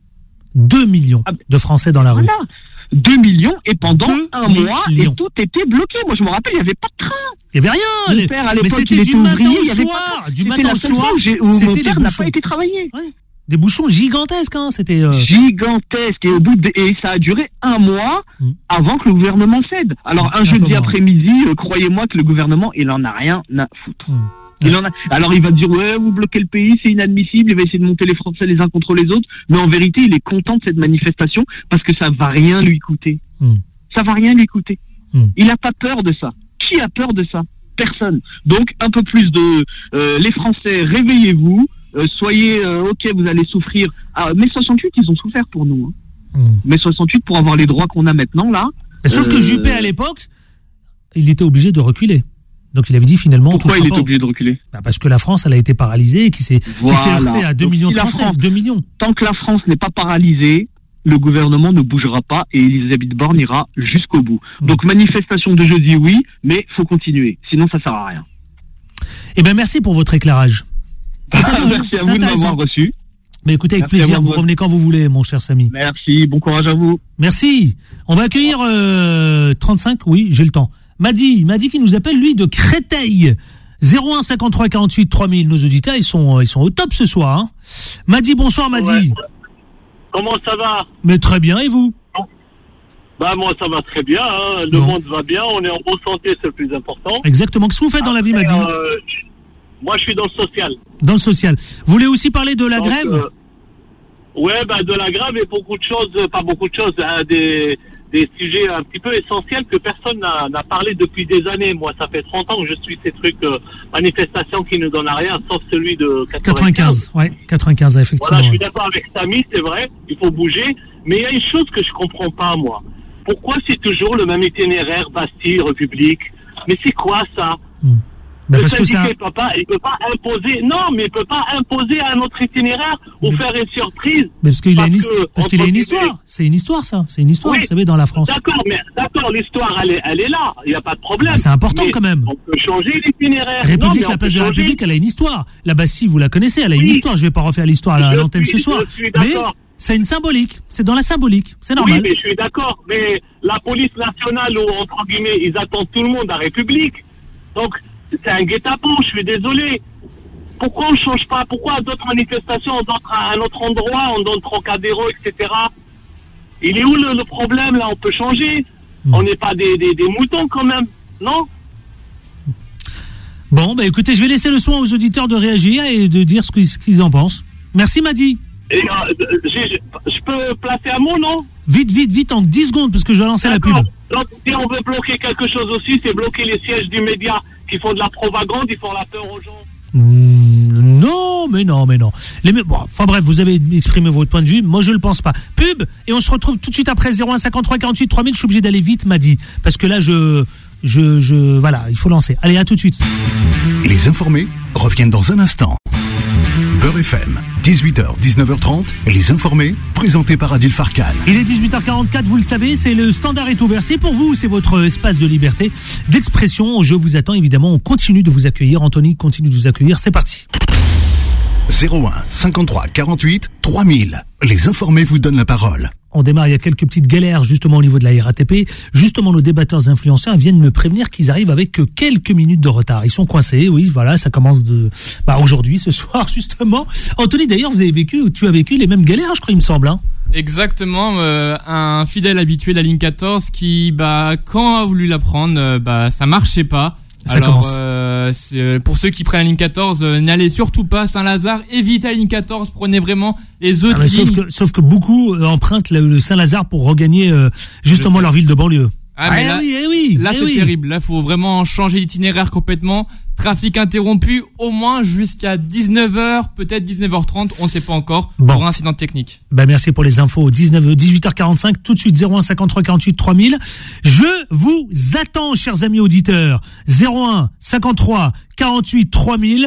Deux millions ah, de Français dans la voilà. rue. Deux millions et pendant Deux un mois millions. et tout était bloqué. Moi je me rappelle, il n'y avait pas de train. Il n'y avait rien. Mon père, à mais c'était du matin au soir, du matin au soir. Où mon père n'a pas été travaillé. Ouais. Des bouchons gigantesques, hein. C'était euh... gigantesque et au bout de... et ça a duré un mois mmh. avant que le gouvernement cède. Alors un jeudi moment. après-midi, euh, croyez-moi que le gouvernement il en a rien à foutre. Mmh. Il en a. Alors il va dire ouais vous bloquez le pays, c'est inadmissible. Il va essayer de monter les Français les uns contre les autres. Mais en vérité il est content de cette manifestation parce que ça va rien lui coûter. Mmh. Ça va rien lui coûter. Mmh. Il a pas peur de ça. Qui a peur de ça? Personne. Donc un peu plus de euh, les Français, réveillez-vous. Euh, soyez euh, ok, vous allez souffrir. Ah, mai soixante-huit, ils ont souffert pour nous. Hein. Mmh. mai soixante-huit pour avoir les droits qu'on a maintenant là. Mais sauf euh... que Juppé à l'époque, il était obligé de reculer. Donc il avait dit finalement. Pourquoi il est pas obligé de reculer? Bah parce que la France, elle a été paralysée et qui s'est, voilà. qui s'est heurtée à deux millions de Français. France, deux millions. Tant que la France n'est pas paralysée, le gouvernement ne bougera pas et Elisabeth Borne ira jusqu'au bout. Mmh. Donc manifestation de jeudi, oui, mais faut continuer. Sinon ça sert à rien. Eh ben merci pour votre éclairage. Merci à vous de m'avoir reçu. Mais écoutez, avec Merci plaisir, vous revenez quand vous voulez, mon cher Samy. Merci, bon courage à vous. Merci. On va accueillir euh, trente-cinq, oui, j'ai le temps. Madi, Madi qui nous appelle, lui, de Créteil. zéro un cinquante-trois quarante-huit trois mille, nos auditeurs, ils sont, ils sont au top ce soir. Hein. Madi, bonsoir Madi. Ouais. Comment ça va? Mais très bien, et vous? Bah moi ça va très bien, hein. Le non. monde va bien, on est en bonne santé, c'est le plus important. Exactement, qu'est-ce que vous faites dans la vie, Madi? euh, Moi, je suis dans le social. Dans le social. Vous voulez aussi parler de la Donc, grève euh, Ouais, bah, de la grève et beaucoup de choses, pas beaucoup de choses, hein, des, des sujets un petit peu essentiels que personne n'a, n'a parlé depuis des années. Moi, ça fait trente ans que je suis ces trucs, euh, manifestations qui ne donnent à rien, sauf celui de quatre-vingt-quinze. quatre-vingt-quinze, ouais, quatre-vingt-quinze, effectivement. Voilà, je suis d'accord avec Samy, c'est vrai, il faut bouger. Mais il y a une chose que je comprends pas, moi. Pourquoi c'est toujours le même itinéraire, Bastille, République? Mais c'est quoi ça? mm. Ben le parce que syndicat, ça... il peut pas, il peut pas imposer, non, mais il peut pas imposer un autre itinéraire ou mais... faire une surprise. Mais parce qu'il a une, que, parce qu'il a une histoire. C'est une histoire, ça. C'est une histoire, oui, vous savez, dans la France. D'accord, mais d'accord, l'histoire, elle est, elle est là. Il n'y a pas de problème. Ben, c'est important mais quand même. On peut changer l'itinéraire. République, non, la place de la changer... République, elle a une histoire. La Bastille, vous la connaissez, elle a oui. une histoire. Je vais pas refaire l'histoire à l'antenne ce soir. Mais c'est une symbolique. C'est dans la symbolique. C'est normal. Oui, mais je suis d'accord. Mais la police nationale, ou entre guillemets, ils attendent tout le monde à République. Donc, c'est un guet-apens, je suis désolé. Pourquoi on ne change pas? Pourquoi à d'autres manifestations, à un autre endroit, on donne Trocadéro, et cetera. Il est où le, le problème, là? On peut changer. Mmh. On n'est pas des, des, des moutons, quand même, non? Bon, bah écoutez, je vais laisser le soin aux auditeurs de réagir et de dire ce qu'ils, ce qu'ils en pensent. Merci, Madi. Et euh, j'ai, je peux placer un mot, non? Vite, vite, vite, en dix secondes, parce que je vais lancer D'accord. la pub. Donc, si on veut bloquer quelque chose aussi, c'est bloquer les sièges du média qui font de la propagande, ils font la peur aux gens. Mmh, non, mais non, mais non. Les, bon, enfin bref, vous avez exprimé votre point de vue. Moi, je le pense pas. Pub, et on se retrouve tout de suite après zéro un cinquante-trois quarante-huit trois mille. Je suis obligé d'aller vite, m'a dit, parce que là, je, je, je, voilà, il faut lancer. Allez, à tout de suite. Les informés reviennent dans un instant. Beurre F M, dix-huit heures dix-neuf heures trente, les informés, présentés par Adil Farkan. Il est dix-huit heures quarante-quatre, vous le savez, c'est le standard est ouvert. C'est pour vous, c'est votre espace de liberté, d'expression. Je vous attends, évidemment, on continue de vous accueillir. Anthony continue de vous accueillir, c'est parti. zéro un cinquante-trois quarante-huit trois mille. Les informés vous donnent la parole. On démarre, il y a quelques petites galères justement au niveau de la R A T P. Justement, nos débatteurs influenceurs viennent me prévenir qu'ils arrivent avec que quelques minutes de retard. Ils sont coincés, oui, voilà, ça commence de, bah, aujourd'hui, ce soir, justement. Anthony, d'ailleurs, vous avez vécu, tu as vécu les mêmes galères, je crois, il me semble, hein. Exactement, euh, un fidèle habitué de la ligne quatorze qui, bah, quand a voulu la prendre, euh, bah, ça marchait pas. Ça Alors, euh, c'est, pour ceux qui prennent la ligne quatorze, euh, n'allez surtout pas à Saint-Lazare, évitez la ligne quatorze, prenez vraiment les autres ah, lignes. Sauf que, sauf que beaucoup euh, empruntent le, le Saint-Lazare pour regagner euh, justement leur ville de banlieue. Ah, mais ah là, oui, eh oui, là eh c'est oui. terrible. Là, faut vraiment changer d'itinéraire complètement. Trafic interrompu, au moins jusqu'à dix-neuf heures, peut-être dix-neuf heures trente, on ne sait pas encore, bon. pour incident technique. Ben merci pour les infos. dix-neuf, dix-huit heures quarante-cinq, tout de suite zéro un cinquante-trois quarante-huit trois mille. Je vous attends, chers amis auditeurs. zéro un cinquante-trois quarante-huit trois mille.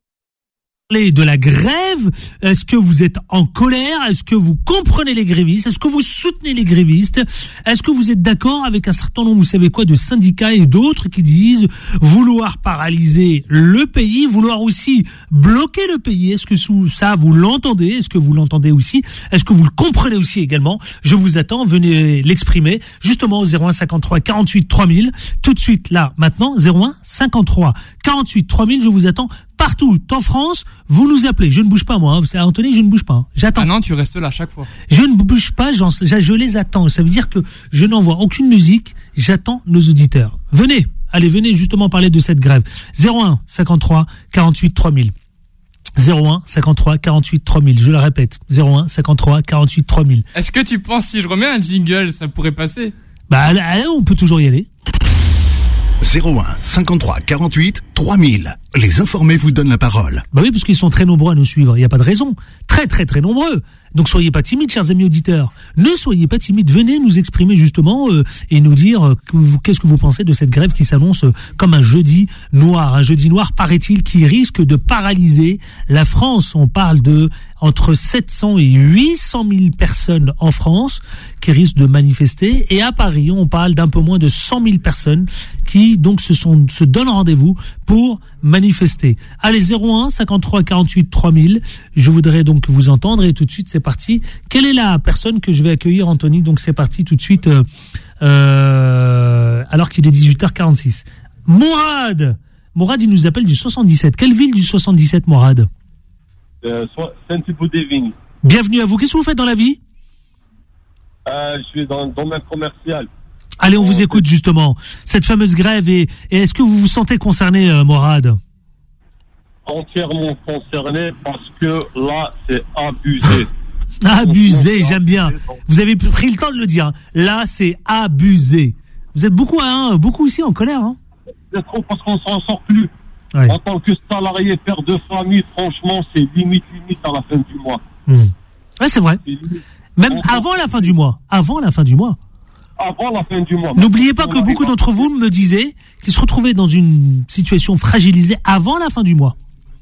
De la grève, est-ce que vous êtes en colère? Est-ce que vous comprenez les grévistes? Est-ce que vous soutenez les grévistes? Est-ce que vous êtes d'accord avec un certain nombre, vous savez quoi, de syndicats et d'autres qui disent vouloir paralyser le pays, vouloir aussi bloquer le pays? Est-ce que sous ça vous l'entendez? Est-ce que vous l'entendez aussi? Est-ce que vous le comprenez aussi également? Je vous attends, venez l'exprimer justement au zéro un cinquante-trois quarante-huit trois mille. Tout de suite là, maintenant, zéro un cinquante-trois quarante-huit trois mille, je vous attends. Partout en France, vous nous appelez. Je ne bouge pas, moi. Hein. Anthony, je ne bouge pas. J'attends. Ah non, tu restes là à chaque fois. Je ne bouge pas, j'en, je les attends. Ça veut dire que je n'envoie aucune musique. J'attends nos auditeurs. Venez, allez, venez justement parler de cette grève. zéro un cinquante-trois quarante-huit trois mille. zéro un cinquante-trois quarante-huit trois mille. Je le répète. zéro un cinquante-trois quarante-huit trois mille. Est-ce que tu penses si je remets un jingle, ça pourrait passer? Bah, on peut toujours y aller. zéro un cinquante-trois quarante-huit trois mille. Les informés vous donnent la parole. Bah oui, parce qu'ils sont très nombreux à nous suivre. Il n'y a pas de raison. Très, très, très nombreux. Donc soyez pas timides, chers amis auditeurs. Ne soyez pas timides. Venez nous exprimer justement euh, et nous dire euh, que vous, qu'est-ce que vous pensez de cette grève qui s'annonce euh, comme un jeudi noir. Un jeudi noir, paraît-il, qui risque de paralyser la France. On parle de entre sept cents et huit cent mille personnes en France qui risquent de manifester. Et à Paris, on parle d'un peu moins de cent mille personnes qui donc se, sont, se donnent rendez-vous pour manifester. Allez, zéro un cinquante-trois quarante-huit trois mille. Je voudrais donc vous entendre et tout de suite c'est parti. Quelle est la personne que je vais accueillir, Anthony? Donc c'est parti tout de suite euh, euh, alors qu'il est dix-huit heures quarante-six. Mourad Mourad, il nous appelle du soixante-dix-sept. Quelle ville du soixante-dix-sept, Mourad? euh, Saint-Thibaud-des-Vignes. Bienvenue à vous. Qu'est-ce que vous faites dans la vie? euh, Je suis dans le domaine commercial. Allez, on vous écoute justement. Cette fameuse grève, et, et est-ce que vous vous sentez concerné, euh, Mourad? Entièrement concerné parce que là, c'est abusé. Abusé, j'aime bien. Vous avez pris le temps de le dire. Hein. Là, c'est abusé. Vous êtes beaucoup, hein, beaucoup aussi en colère. Hein. C'est trop parce qu'on s'en sort plus. Ouais. En tant que salarié, père de famille, franchement, c'est limite, limite à la fin du mois. Mmh. Ouais, c'est vrai. Même avant la fin du mois. Avant la fin du mois. avant la fin du mois. N'oubliez pas que beaucoup d'entre vous me disaient qu'ils se retrouvaient dans une situation fragilisée avant la fin du mois.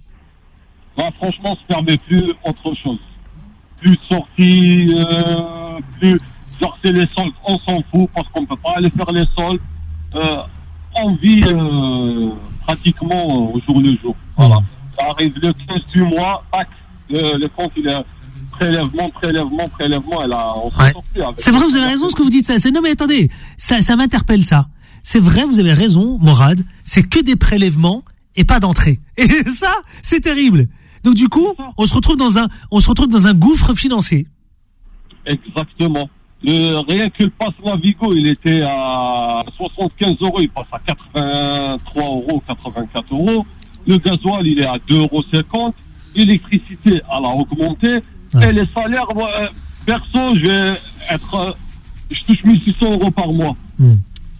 Bah, franchement, on se permet plus autre chose. Plus de sorties, euh, plus... Genre, c'est les soldes, on s'en fout parce qu'on peut pas aller faire les soldes. Euh, on vit euh, pratiquement au jour le jour. Voilà. Ça arrive le quinze du mois, tac, le, le compte, il est prélèvement, prélèvement, prélèvement, et là, on s'en Ouais. sort plus avec. C'est vrai, vous avez raison ce que vous dites. Ça. C'est... Non mais attendez, ça, ça m'interpelle ça. C'est vrai, vous avez raison, Morad. C'est que des prélèvements et pas d'entrée. Et ça, c'est terrible. Donc du coup, on se retrouve dans un, on se retrouve dans un gouffre financier. Exactement. Le, rien que le passe Navigo, il était à soixante-quinze euros, il passe à quatre-vingt-trois euros, quatre-vingt-quatre euros. Le gasoil, il est à deux euros cinquante. L'électricité, elle a augmenté. Ouais. Et les salaires, moi, euh, perso, je vais être, euh, je touche mille six cents euros par mois. Mmh.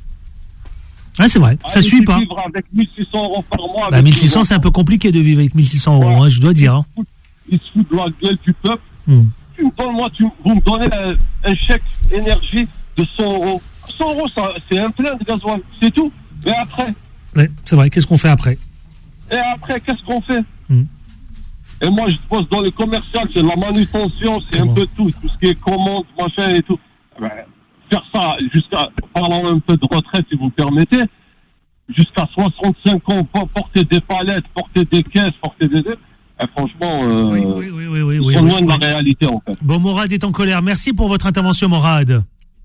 Ouais, c'est vrai, ça Allez, suit pas. Vivre avec mille six cents euros par mois. Bah, mille six cents, c'est un peu compliqué de vivre avec mille six cents euros, ouais. hein, je dois dire. Hein. Ils se foutent de la gueule du peuple. Mmh. Tu me donnes, moi, tu, vous me donnez un, un chèque énergie de cent euros. cent euros, ça, c'est un plein de gasoil, c'est tout. Et après? Ouais, c'est vrai, qu'est-ce qu'on fait après? Et après, qu'est-ce qu'on fait? mmh. Et moi, je bosse dans le commercial, c'est de la manutention, c'est Comment? un peu tout, tout ce qui est commande, machin et tout. Ben, faire ça jusqu'à, parlant un peu de retraite, si vous permettez, jusqu'à soixante-cinq ans, porter des palettes, porter des caisses, porter des... Et franchement, euh, oui, oui, oui, oui, oui, ils oui, sont oui, loin oui. de la réalité, en fait. Bon, Morad est en colère. Merci pour votre intervention, Morad.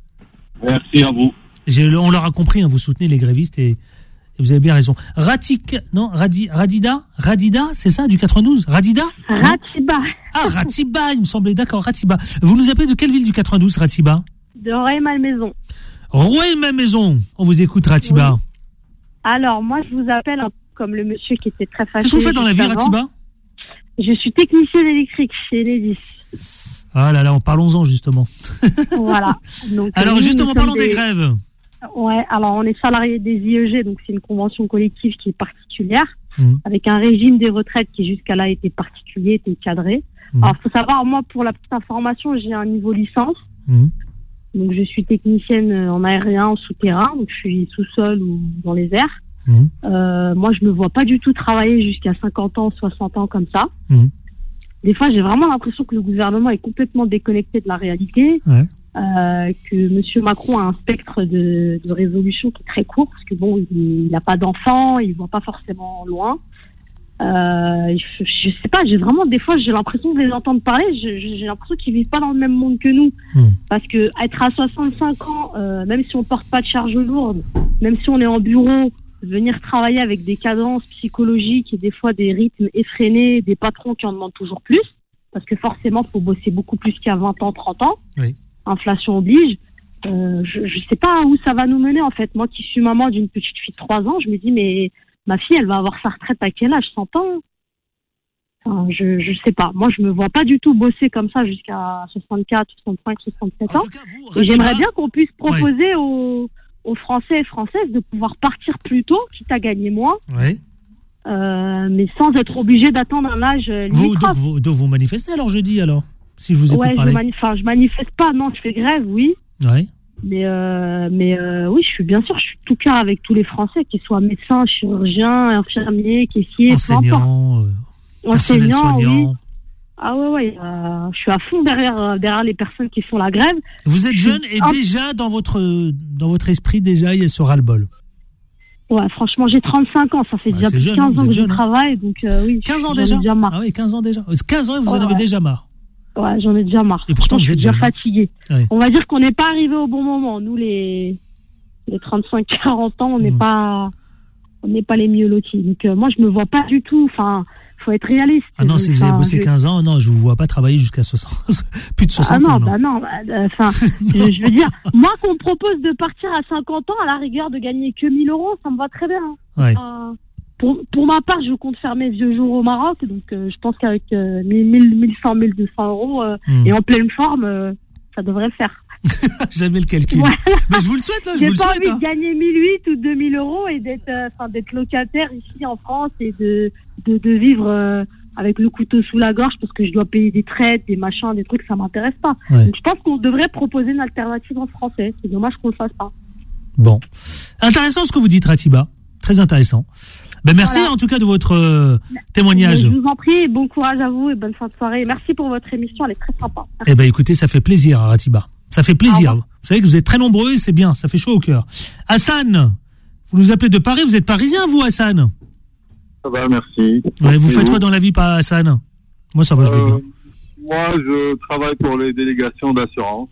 Merci à vous. J'ai, on l'aura compris, hein, vous soutenez les grévistes et, et vous avez bien raison. Ratik, non, Radi, Radida, Radida, c'est ça, du quatre-vingt-douze? Radida? Ratiba. Ah, Ratiba, il me semblait, d'accord, Ratiba. Vous nous appelez de quelle ville du quatre-vingt-douze, Ratiba? De Rueil-Malmaison. Rueil-Malmaison. On vous écoute, Ratiba. Oui. Alors, moi, je vous appelle un peu comme le monsieur qui était très fâché. Qu'est-ce que vous faites dans la vie, Ratiba? Je suis technicienne électrique chez Enedis. Ah là là, parlons-en justement. Voilà. Donc, alors nous, justement, nous parlons des... des grèves. Ouais, alors on est salarié des I E G, donc c'est une convention collective qui est particulière, mmh. avec un régime des retraites qui jusqu'à là était particulier, était cadré. Mmh. Alors faut savoir, moi pour la petite information, j'ai un niveau licence. Mmh. Donc je suis technicienne en aérien, en souterrain, donc je suis sous-sol ou dans les airs. Mmh. Euh, moi, je me vois pas du tout travailler jusqu'à cinquante ans, soixante ans comme ça. Mmh. Des fois, j'ai vraiment l'impression que le gouvernement est complètement déconnecté de la réalité, ouais. euh, que Monsieur Macron a un spectre de, de résolution qui est très court, parce que bon, il n'a pas d'enfants, il voit pas forcément loin. Euh, je, je sais pas, j'ai vraiment des fois, j'ai l'impression de les entendre parler, je, j'ai l'impression qu'ils vivent pas dans le même monde que nous, mmh. parce que être à soixante-cinq ans, euh, même si on porte pas de charge lourde, même si on est en bureau, venir travailler avec des cadences psychologiques et des fois des rythmes effrénés, des patrons qui en demandent toujours plus, parce que forcément, il faut bosser beaucoup plus qu'à vingt ans, trente ans. Oui. Inflation oblige. Euh, je ne sais pas où ça va nous mener, en fait. Moi qui suis maman d'une petite fille de trois ans, je me dis, mais ma fille, elle va avoir sa retraite à quel âge? cent ans? Enfin, je ne sais pas. Moi, je me vois pas du tout bosser comme ça jusqu'à soixante-quatre, soixante-cinq, soixante-sept ans. En tout cas, vous, et j'aimerais bien qu'on puisse proposer ouais. aux... aux Français et Françaises de pouvoir partir plus tôt, quitte à gagner moins, oui. euh, mais sans être obligé d'attendre un âge vous, donc, vous, donc vous manifestez alors jeudi alors, si je vous écoute ouais, parler. je, manif- je manifeste pas, non, je fais grève, oui. Oui. Mais, euh, mais euh, oui, je suis bien sûr, je suis tout cœur avec tous les Français, qu'ils soient médecins, chirurgiens, infirmiers, caissiers, enseignants, euh, enseignants, oui. Ah ouais, ouais, euh, je suis à fond derrière, derrière les personnes qui font la grève. Vous êtes jeune et un... déjà dans votre, dans votre esprit, déjà, il y a ce ras-le-bol. Ouais, franchement, j'ai trente-cinq ans, ça fait ouais, déjà plus de quinze jeune, ans que je travaille, hein. Donc euh, oui. quinze ans déjà, déjà marre. Ah oui, quinze ans déjà. quinze ans et vous ouais, en avez ouais. déjà marre. Ouais, j'en ai déjà marre. Et pourtant, vous êtes déjà jeune, fatigué. Ouais. On va dire qu'on n'est pas arrivé au bon moment. Nous, les, les trente-cinq quarante ans, on n'est mmh. pas, on n'est pas les mieux lotis. Donc euh, moi, je me vois pas du tout, enfin, faut être réaliste. Ah non, si vous avez bossé je... quinze ans, non, je vous vois pas travailler jusqu'à soixante, plus de soixante ah non, ans. Bah non, enfin, bah, je, je veux dire, moi qu'on me propose de partir à cinquante ans, à la rigueur de gagner que mille euros, ça me va très bien. Ouais. Euh, pour, pour ma part, je compte faire mes vieux jours au Maroc, donc euh, je pense qu'avec euh, mille, mille cent, mille deux cents euros euh, mmh. et en pleine forme, euh, ça devrait le faire. Jamais le calcul. Ouais. Mais je vous le souhaite, là, je J'ai vous le souhaite. J'ai pas envie hein. de gagner mille huit ou deux mille euros et d'être, enfin, euh, d'être locataire ici en France et de, de, de vivre euh, avec le couteau sous la gorge parce que je dois payer des traites, des machins, des trucs, ça m'intéresse pas. Ouais. Donc je pense qu'on devrait proposer une alternative en français. C'est dommage qu'on le fasse pas. Bon. Intéressant ce que vous dites, Ratiba. Très intéressant. Ben merci voilà. En tout cas de votre euh, témoignage. Je vous en prie, et bon courage à vous et bonne fin de soirée. Merci pour votre émission, elle est très sympa. Merci. Eh ben écoutez, ça fait plaisir, Ratiba. Ça fait plaisir. Vous savez que vous êtes très nombreux et c'est bien, ça fait chaud au cœur. Hassan, vous nous appelez de Paris, vous êtes parisien vous, Hassan? Ça va, merci. Ouais, vous faites quoi dans la vie, pas Hassan? Moi ça va, je vais euh, bien. Moi je travaille pour les délégations d'assurance.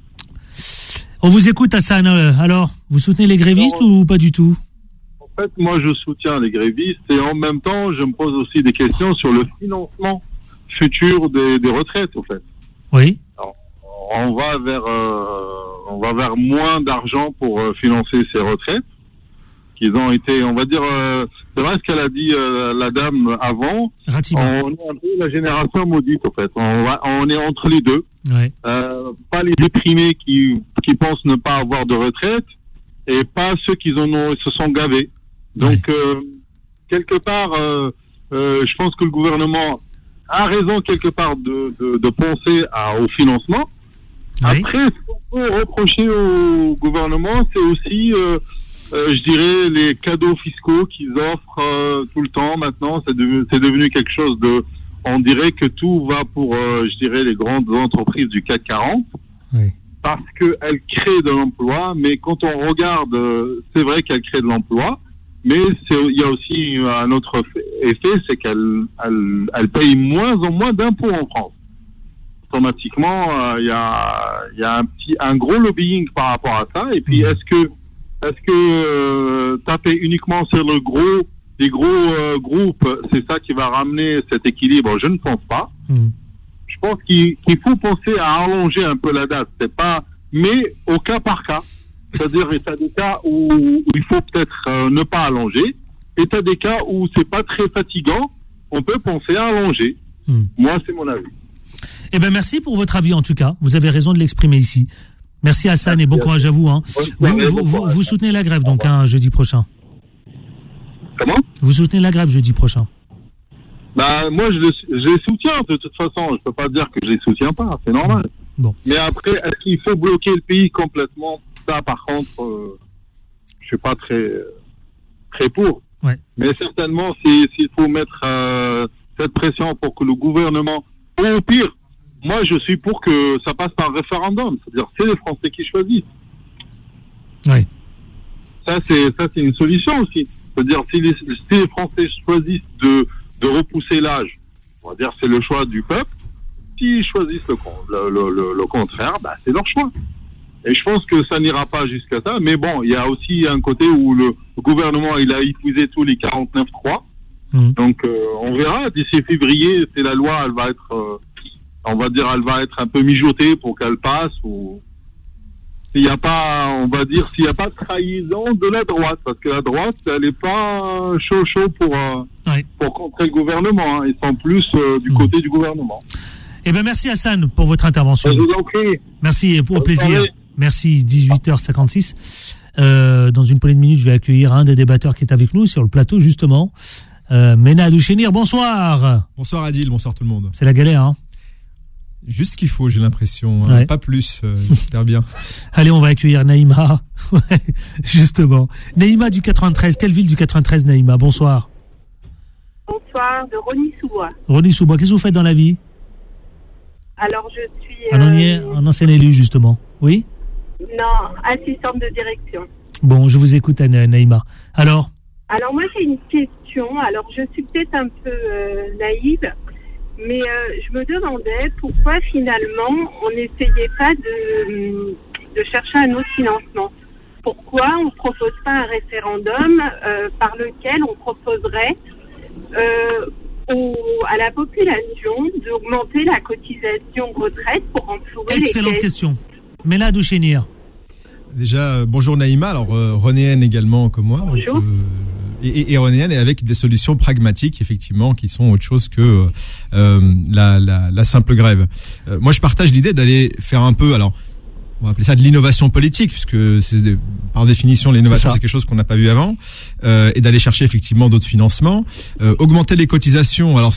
On vous écoute, Hassan. Alors, vous soutenez les grévistes Alors, ou pas du tout? En fait, moi, je soutiens les grévistes et en même temps, je me pose aussi des questions sur le financement futur des, des retraites, en fait. Oui. Alors, on va vers, euh, on va vers moins d'argent pour euh, financer ces retraites. Qu'ils ont été, on va dire, euh, c'est vrai ce qu'elle a dit euh, la dame avant. Ratiba. On est un peu la génération maudite, en fait. On, va, on est entre les deux. Ouais. Euh, pas les déprimés qui, qui pensent ne pas avoir de retraite et pas ceux qui en ont, se sont gavés. Donc, ouais. euh, quelque part, euh, euh, je pense que le gouvernement a raison quelque part de, de, de penser à, au financement. Oui. Après, ce qu'on peut reprocher au gouvernement, c'est aussi, euh, euh, je dirais, les cadeaux fiscaux qu'ils offrent euh, tout le temps. Maintenant, c'est devenu, c'est devenu quelque chose de... On dirait que tout va pour, euh, je dirais, les grandes entreprises du C A C quarante. Oui. Parce qu'elles créent de l'emploi. Mais quand on regarde, euh, c'est vrai qu'elles créent de l'emploi. Mais c'est, il y a aussi un autre effet, c'est qu'elle elle, elle paye moins en moins d'impôts en France. Automatiquement, euh, il y a, il y a un petit, un gros lobbying par rapport à ça. Et puis, mmh. est-ce que, est-ce que euh, taper uniquement sur le gros, les gros euh, groupes, c'est ça qui va ramener cet équilibre? Je ne pense pas. Mmh. Je pense qu'il, qu'il faut penser à allonger un peu la date. C'est pas, mais au cas par cas. C'est-à-dire, il y a des cas où, où il faut peut-être euh, ne pas allonger, et il y a des cas où c'est pas très fatigant, on peut penser à allonger. Hmm. Moi, c'est mon avis. Eh ben, merci pour votre avis, en tout cas. Vous avez raison de l'exprimer ici. Merci Hassan et bon courage à vous. Hein. Vous, vous, vous, vous, vous soutenez la grève, donc, hein, jeudi prochain. Comment? Vous soutenez la grève jeudi prochain? Bah, moi, je les, je les soutiens, de toute façon. Je peux pas dire que je les soutiens pas, c'est normal. Bon. Mais après, est-ce qu'il faut bloquer le pays complètement? Ça, par contre, euh, je suis pas très très pour. Ouais. Mais certainement, s'il si, faut mettre euh, cette pression pour que le gouvernement, ou au pire, moi, je suis pour que ça passe par référendum. C'est-à-dire, c'est les Français qui choisissent. Oui. Ça, c'est ça, c'est une solution aussi. C'est-à-dire, si les, si les Français choisissent de de repousser l'âge, on va dire, c'est le choix du peuple. S'ils choisissent le le le, le contraire, bah, c'est leur choix. Et je pense que ça n'ira pas jusqu'à ça. Mais bon, il y a aussi un côté où le, le gouvernement, il a épuisé tous les quarante-neuf trois. Mmh. Donc, euh, on verra. D'ici février, c'est la loi, elle va être, euh, on va dire, elle va être un peu mijotée pour qu'elle passe. Ou s'il n'y a pas, on va dire, s'il n'y a pas de trahison de la droite. Parce que la droite, elle n'est pas chaud chaud pour, euh, ouais. pour contrer le gouvernement. Hein. Ils sont plus euh, du mmh. côté du gouvernement. Eh ben, merci Hassan pour votre intervention. Je vous en prie. Merci et au plaisir. Merci, dix-huit heures cinquante-six. Euh, dans une poignée de minutes, je vais accueillir un des débatteurs qui est avec nous sur le plateau, justement. Euh, Mena Douchenir, bonsoir. Bonsoir Adil, bonsoir tout le monde. C'est la galère, hein? Juste ce qu'il faut, j'ai l'impression. Hein. Ouais. Pas plus, euh, j'espère bien. Allez, on va accueillir Naïma. Ouais, justement. Naïma du quatre-vingt-treize. Quelle ville du quatre-vingt-treize, Naïma? Bonsoir. Bonsoir, de Rony-sous-Bois. Rony-sous-Bois. Qu'est-ce que vous faites dans la vie? Alors, je suis... Un, euh... un ancien élu, justement. Oui? Non, assistante de direction. Bon, je vous écoute, Naïma. Alors? Alors, moi, j'ai une question. Alors, je suis peut-être un peu euh, naïve, mais euh, je me demandais pourquoi, finalement, on n'essayait pas de, de chercher un autre financement. Pourquoi on ne propose pas un référendum euh, par lequel on proposerait euh, au, à la population d'augmenter la cotisation retraite pour enflouer les caisses? Excellente question. Mena Douchenir. Déjà, euh, bonjour Naïma. Alors, euh, Renéenne également, comme moi. Bonjour. Donc, euh, et, et Renéenne est avec des solutions pragmatiques, effectivement, qui sont autre chose que euh, la, la, la simple grève. Euh, moi, je partage l'idée d'aller faire un peu, alors, on va appeler ça de l'innovation politique, puisque c'est des, par définition, l'innovation, c'est, c'est quelque chose qu'on n'a pas vu avant, euh, et d'aller chercher effectivement d'autres financements. Euh, augmenter les cotisations, alors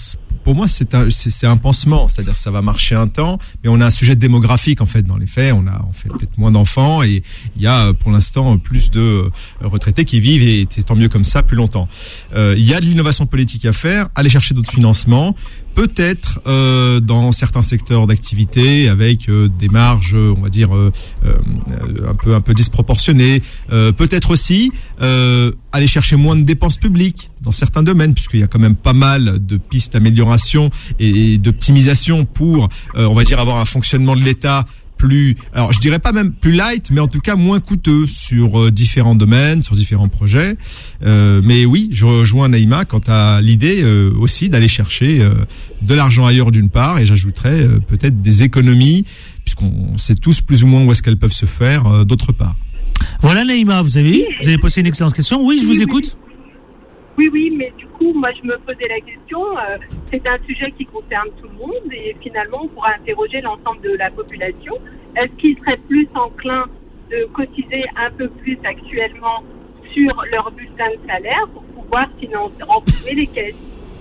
pour moi, c'est un, c'est, c'est un pansement. C'est-à-dire, ça va marcher un temps, mais on a un sujet démographique, en fait, dans les faits. On a, en fait, peut-être moins d'enfants et il y a, pour l'instant, plus de retraités qui vivent et c'est tant mieux comme ça plus longtemps. Euh, il y a de l'innovation politique à faire, aller chercher d'autres financements. Peut-être euh, dans certains secteurs d'activité avec euh, des marges, on va dire euh, euh, un peu un peu disproportionnées. Euh, peut-être aussi euh, aller chercher moins de dépenses publiques dans certains domaines, puisqu'il y a quand même pas mal de pistes d'amélioration et d'optimisation pour, euh, on va dire, avoir un fonctionnement de l'État plus, alors je dirais pas même plus light, mais en tout cas moins coûteux sur euh, différents domaines, sur différents projets. Euh, mais oui, je rejoins Naïma quant à l'idée euh, aussi d'aller chercher euh, de l'argent ailleurs d'une part, et j'ajouterais euh, peut-être des économies, puisqu'on sait tous plus ou moins où est-ce qu'elles peuvent se faire euh, d'autre part. Voilà Naïma, vous avez, vous avez posé une excellente question. Oui, je vous écoute. Oui, oui, mais du coup, moi, je me posais la question, euh, c'est un sujet qui concerne tout le monde et finalement, on pourra interroger l'ensemble de la population. Est-ce qu'ils seraient plus enclins de cotiser un peu plus actuellement sur leur bulletin de salaire pour pouvoir financer, remplir les caisses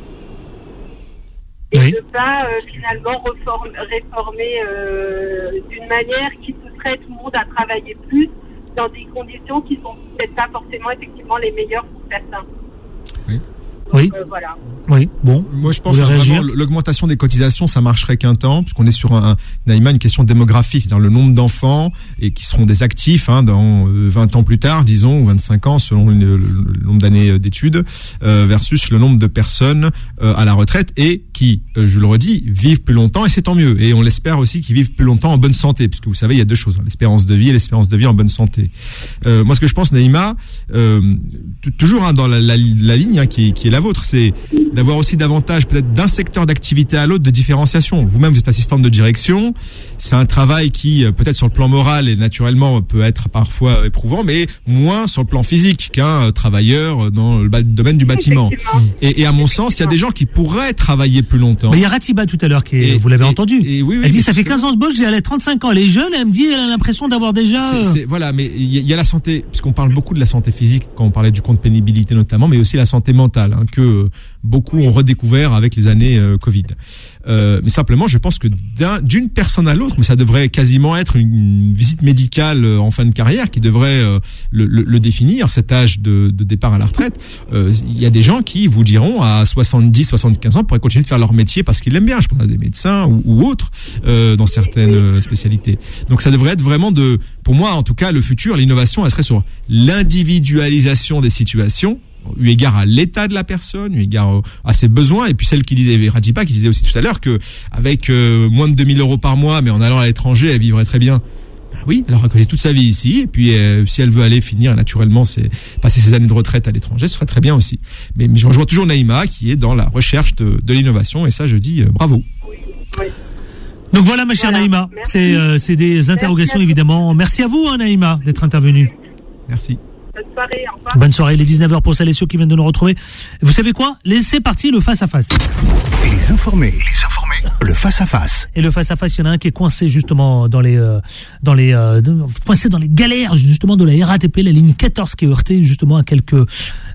et oui. ne pas euh, finalement reform, réformer euh, d'une manière qui pousserait tout le monde à travailler plus dans des conditions qui sont peut-être pas forcément effectivement les meilleures pour certains. Oui. Donc, oui. Euh, voilà. Oui. Bon. Moi, je pense que vraiment l'augmentation des cotisations, ça marcherait qu'un temps, puisqu'on est sur un, Naïma, une question démographique, c'est-à-dire le nombre d'enfants et qui seront des actifs hein, dans vingt ans plus tard, disons, ou vingt-cinq ans, selon le, le, le nombre d'années d'études, euh, versus le nombre de personnes euh, à la retraite et qui, euh, je le redis, vivent plus longtemps et c'est tant mieux. Et on l'espère aussi qu'ils vivent plus longtemps en bonne santé, puisque vous savez, il y a deux choses, hein, l'espérance de vie et l'espérance de vie en bonne santé. Euh, moi, ce que je pense, Naïma, euh, t- toujours hein, dans la, la, la ligne hein, qui, qui est la vôtre, c'est d'avoir aussi davantage peut-être d'un secteur d'activité à l'autre de différenciation. Vous-même, vous êtes assistante de direction. C'est un travail qui, peut-être sur le plan moral et naturellement, peut être parfois éprouvant, mais moins sur le plan physique qu'un travailleur dans le domaine du bâtiment. Et, et à mon sens, il y a des gens qui pourraient travailler plus longtemps. Mais il y a Ratiba tout à l'heure qui est, et, vous l'avez et, entendu. Et oui, oui, elle dit ça fait quinze ans que je bosse, elle a trente-cinq ans, elle est jeune, elle me dit elle a l'impression d'avoir déjà. C'est, c'est, voilà, mais il y, y a la santé, puisqu'on parle beaucoup de la santé physique quand on parlait du compte pénibilité notamment, mais aussi la santé mentale hein, que beaucoup ont redécouvert avec les années euh, Covid. Euh, mais simplement, je pense que d'un, d'une personne à l'autre, mais ça devrait quasiment être une, une visite médicale euh, en fin de carrière qui devrait euh, le, le, le définir, cet âge de, de départ à la retraite. Euh, il y a des gens qui vous diront à soixante-dix, soixante-quinze ans pourraient continuer de faire leur métier parce qu'ils l'aiment bien. Je pense à des médecins ou, ou autres euh, dans certaines spécialités. Donc ça devrait être vraiment de, pour moi en tout cas, le futur, l'innovation, elle serait sur l'individualisation des situations, eu égard à l'état de la personne, eu égard à ses besoins, et puis celle qui disait, Radipa, qui disait aussi tout à l'heure que avec euh, moins de deux mille euros par mois, mais en allant à l'étranger, elle vivrait très bien. Ben oui, elle aura connu toute sa vie ici, et puis euh, si elle veut aller finir naturellement, c'est passer ses années de retraite à l'étranger, ce serait très bien aussi. Mais, mais je rejoins toujours Naïma, qui est dans la recherche de, de l'innovation, et ça, je dis euh, bravo. Oui, oui. Donc voilà, ma chère voilà. Naïma, c'est, euh, c'est des interrogations Merci évidemment. Merci à vous, hein, Naïma, d'être intervenue. Merci. Bonne soirée, au revoir. Bonne soirée, il est dix-neuf heures pour celles et ceux qui viennent de nous retrouver. Vous savez quoi ? Laissez partir le face-à-face. Les informés, les informés, le face-à-face. Et le face-à-face, il y en a un qui est coincé justement dans les, euh, dans les, euh, coincé dans les galères justement de la R A T P, la ligne quatorze qui est heurtée justement à quelques,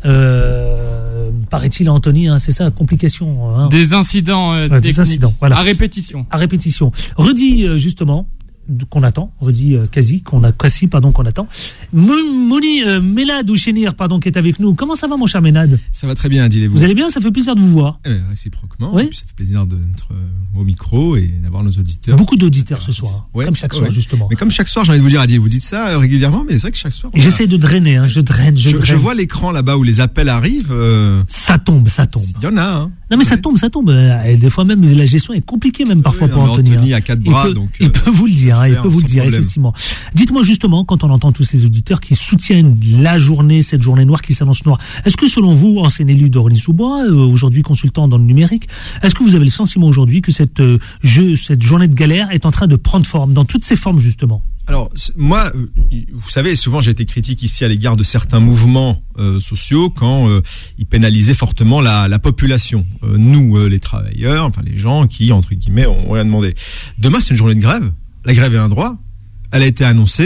euh, paraît-il, Anthony, hein, c'est ça, complications. Hein. Des incidents euh, ouais, des incidents, voilà. À répétition. À répétition. Redis euh, justement. qu'on attend, redit euh, quasi, qu'on a quasi, pardon, qu'on attend. Mouni, euh, Ménad ou Chénir, pardon, qui est avec nous. Comment ça va, mon cher Ménad ? Ça va très bien, dis-les-vous. Vous allez bien ? Ça fait plaisir de vous voir. Eh bien, réciproquement. Oui. Et puis ça fait plaisir d'être euh, au micro et d'avoir nos auditeurs. Beaucoup d'auditeurs ce soir. Ouais, comme chaque ouais. soir, justement. Mais comme chaque soir, j'ai envie de vous dire, Adil, vous dites ça euh, régulièrement, mais c'est vrai que chaque soir. J'essaie de drainer, hein, je draine, je, je draine. Je vois l'écran là-bas où les appels arrivent. Euh... Ça tombe, ça tombe. Il y en a, hein. Non, mais ouais. ça tombe, ça tombe. Et des fois même, la gestion est compliquée, même parfois oui, pour Anthony. Anthony a quatre bras, il peut, donc. Il euh, peut vous le dire, hein, il peut vous le dire, problème. Effectivement. Dites-moi justement, quand on entend tous ces auditeurs qui soutiennent la journée, cette journée noire qui s'annonce noire, est-ce que selon vous, ancien élu d'Orly-sous-Bois, euh, aujourd'hui consultant dans le numérique, est-ce que vous avez le sentiment aujourd'hui que cette, euh, jeu, cette journée de galère est en train de prendre forme, dans toutes ses formes justement ? Alors, moi, vous savez, souvent j'ai été critique ici à l'égard de certains mouvements euh, sociaux quand euh, ils pénalisaient fortement la, la population. Euh, nous, euh, les travailleurs, enfin les gens qui, entre guillemets, ont rien demandé. Demain, c'est une journée de grève. La grève est un droit. Elle a été annoncée.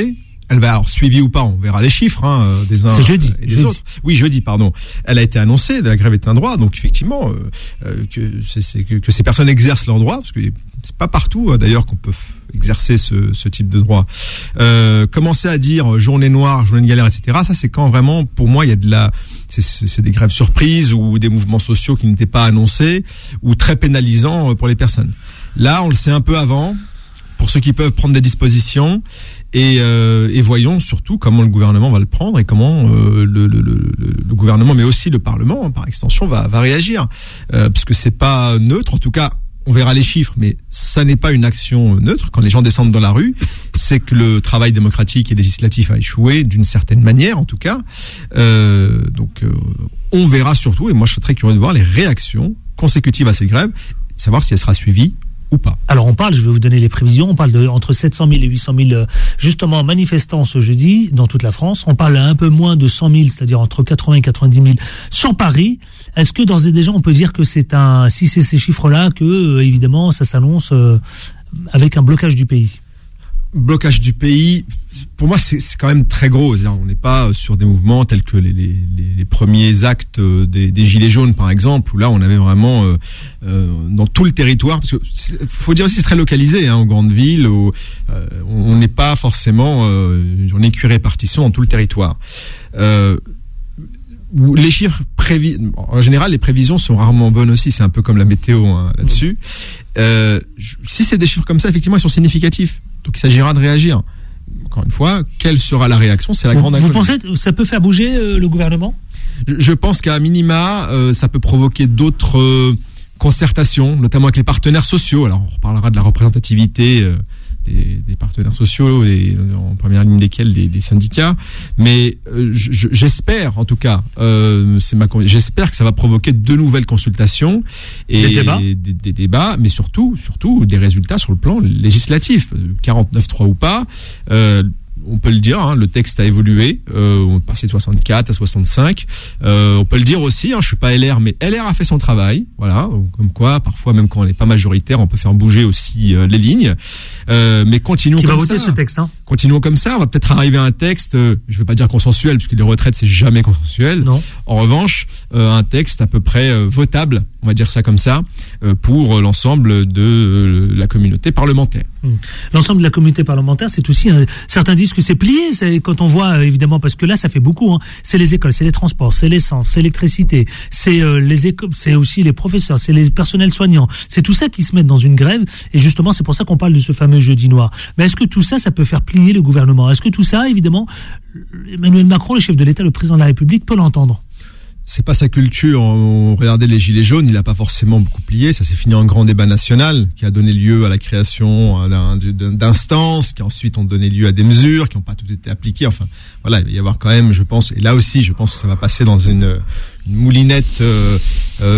Elle va alors suivie ou pas, on verra les chiffres hein, des uns C'est jeudi, et des jeudi. autres. Oui, jeudi, pardon. Elle a été annoncée, la grève est un droit, donc effectivement euh, euh, que, c'est, c'est, que, que ces personnes exercent leur droit, parce que c'est pas partout euh, d'ailleurs qu'on peut f- exercer ce, ce type de droit. Euh, commencer à dire journée noire, journée de galère, et cetera. Ça, c'est quand vraiment, pour moi, il y a de la, c'est, c'est, c'est des grèves surprises ou des mouvements sociaux qui n'étaient pas annoncés ou très pénalisants pour les personnes. Là, on le sait un peu avant, pour ceux qui peuvent prendre des dispositions. Et, euh, et voyons surtout comment le gouvernement va le prendre et comment euh, le, le, le, le gouvernement, mais aussi le Parlement, par extension, va, va réagir. Euh, parce que c'est pas neutre. En tout cas, on verra les chiffres, mais ça n'est pas une action neutre. Quand les gens descendent dans la rue, c'est que le travail démocratique et législatif a échoué, d'une certaine manière, en tout cas. Euh, donc, euh, on verra surtout, et moi je serais très curieux de voir les réactions consécutives à ces grèves, savoir si elle sera suivie ou pas. Alors on parle, je vais vous donner les prévisions, on parle de entre sept cent mille et huit cent mille justement manifestants ce jeudi dans toute la France. On parle à un peu moins de cent mille, c'est-à-dire entre quatre-vingts et quatre-vingt-dix mille sur Paris. Est-ce que d'ores et déjà on peut dire que c'est un, si c'est ces chiffres-là, que euh, évidemment ça s'annonce euh, avec un blocage du pays? Blocage du pays, pour moi c'est, c'est quand même très gros. C'est-à-dire, on n'est pas sur des mouvements tels que les, les, les premiers actes des, des Gilets jaunes par exemple, où là on avait vraiment euh, euh, dans tout le territoire, parce que faut dire aussi c'est très localisé hein, aux grandes villes, où, euh, on n'est pas forcément euh, on est écurie répartition dans tout le territoire. Euh, les chiffres prévis, en général les prévisions sont rarement bonnes aussi, c'est un peu comme la météo hein, là-dessus. Euh, si c'est des chiffres comme ça, effectivement ils sont significatifs. Donc il s'agira de réagir. Encore une fois, quelle sera la réaction? C'est la vous, grande Vous inconnue. pensez que ça peut faire bouger euh, le gouvernement? je, je pense qu'à minima, euh, ça peut provoquer d'autres euh, concertations, notamment avec les partenaires sociaux. Alors on reparlera de la représentativité euh, des, des partenaires sociaux, et en première ligne desquels les, les syndicats. Mais euh, je, j'espère, en tout cas, euh, c'est ma, j'espère que ça va provoquer de nouvelles consultations et des débats, des, des débats, mais surtout, surtout des résultats sur le plan législatif, quarante-neuf trois ou pas. Euh, on peut le dire, hein, le texte a évolué, euh, on est passé de soixante-quatre à soixante-cinq. Euh, on peut le dire aussi, hein, je suis pas L R, mais L R a fait son travail, voilà. Comme quoi, parfois, même quand on n'est pas majoritaire, on peut faire bouger aussi euh, les lignes. Euh, mais continuons qui comme va ça. voter ce texte, hein. Continuons comme ça. On va peut-être arriver à un texte, euh, je veux pas dire consensuel, puisque les retraites c'est jamais consensuel. Non. En revanche, euh, un texte à peu près euh, votable, on va dire ça comme ça, euh, pour l'ensemble de euh, la communauté parlementaire. L'ensemble de la communauté parlementaire, c'est aussi un, certains disent que c'est plié, c'est quand on voit euh, évidemment, parce que là ça fait beaucoup, hein, c'est les écoles, c'est les transports, c'est l'essence, c'est l'électricité, c'est euh, les écoles, c'est aussi les professeurs, c'est les personnels soignants, c'est tout ça qui se met dans une grève, et justement c'est pour ça qu'on parle de ce fameux jeudi noir. Mais est-ce que tout ça, ça peut faire plier le gouvernement? Est-ce que tout ça, évidemment, Emmanuel Macron, le chef de l'État, le président de la République, peut l'entendre? C'est pas sa culture. On regardait les Gilets jaunes, il a pas forcément beaucoup plié. Ça s'est fini en grand débat national qui a donné lieu à la création d'un, d'instances qui ensuite ont donné lieu à des mesures qui n'ont pas toutes été appliquées. Enfin, voilà, il va y avoir quand même, je pense, et là aussi, je pense que ça va passer dans une, une moulinette euh, euh,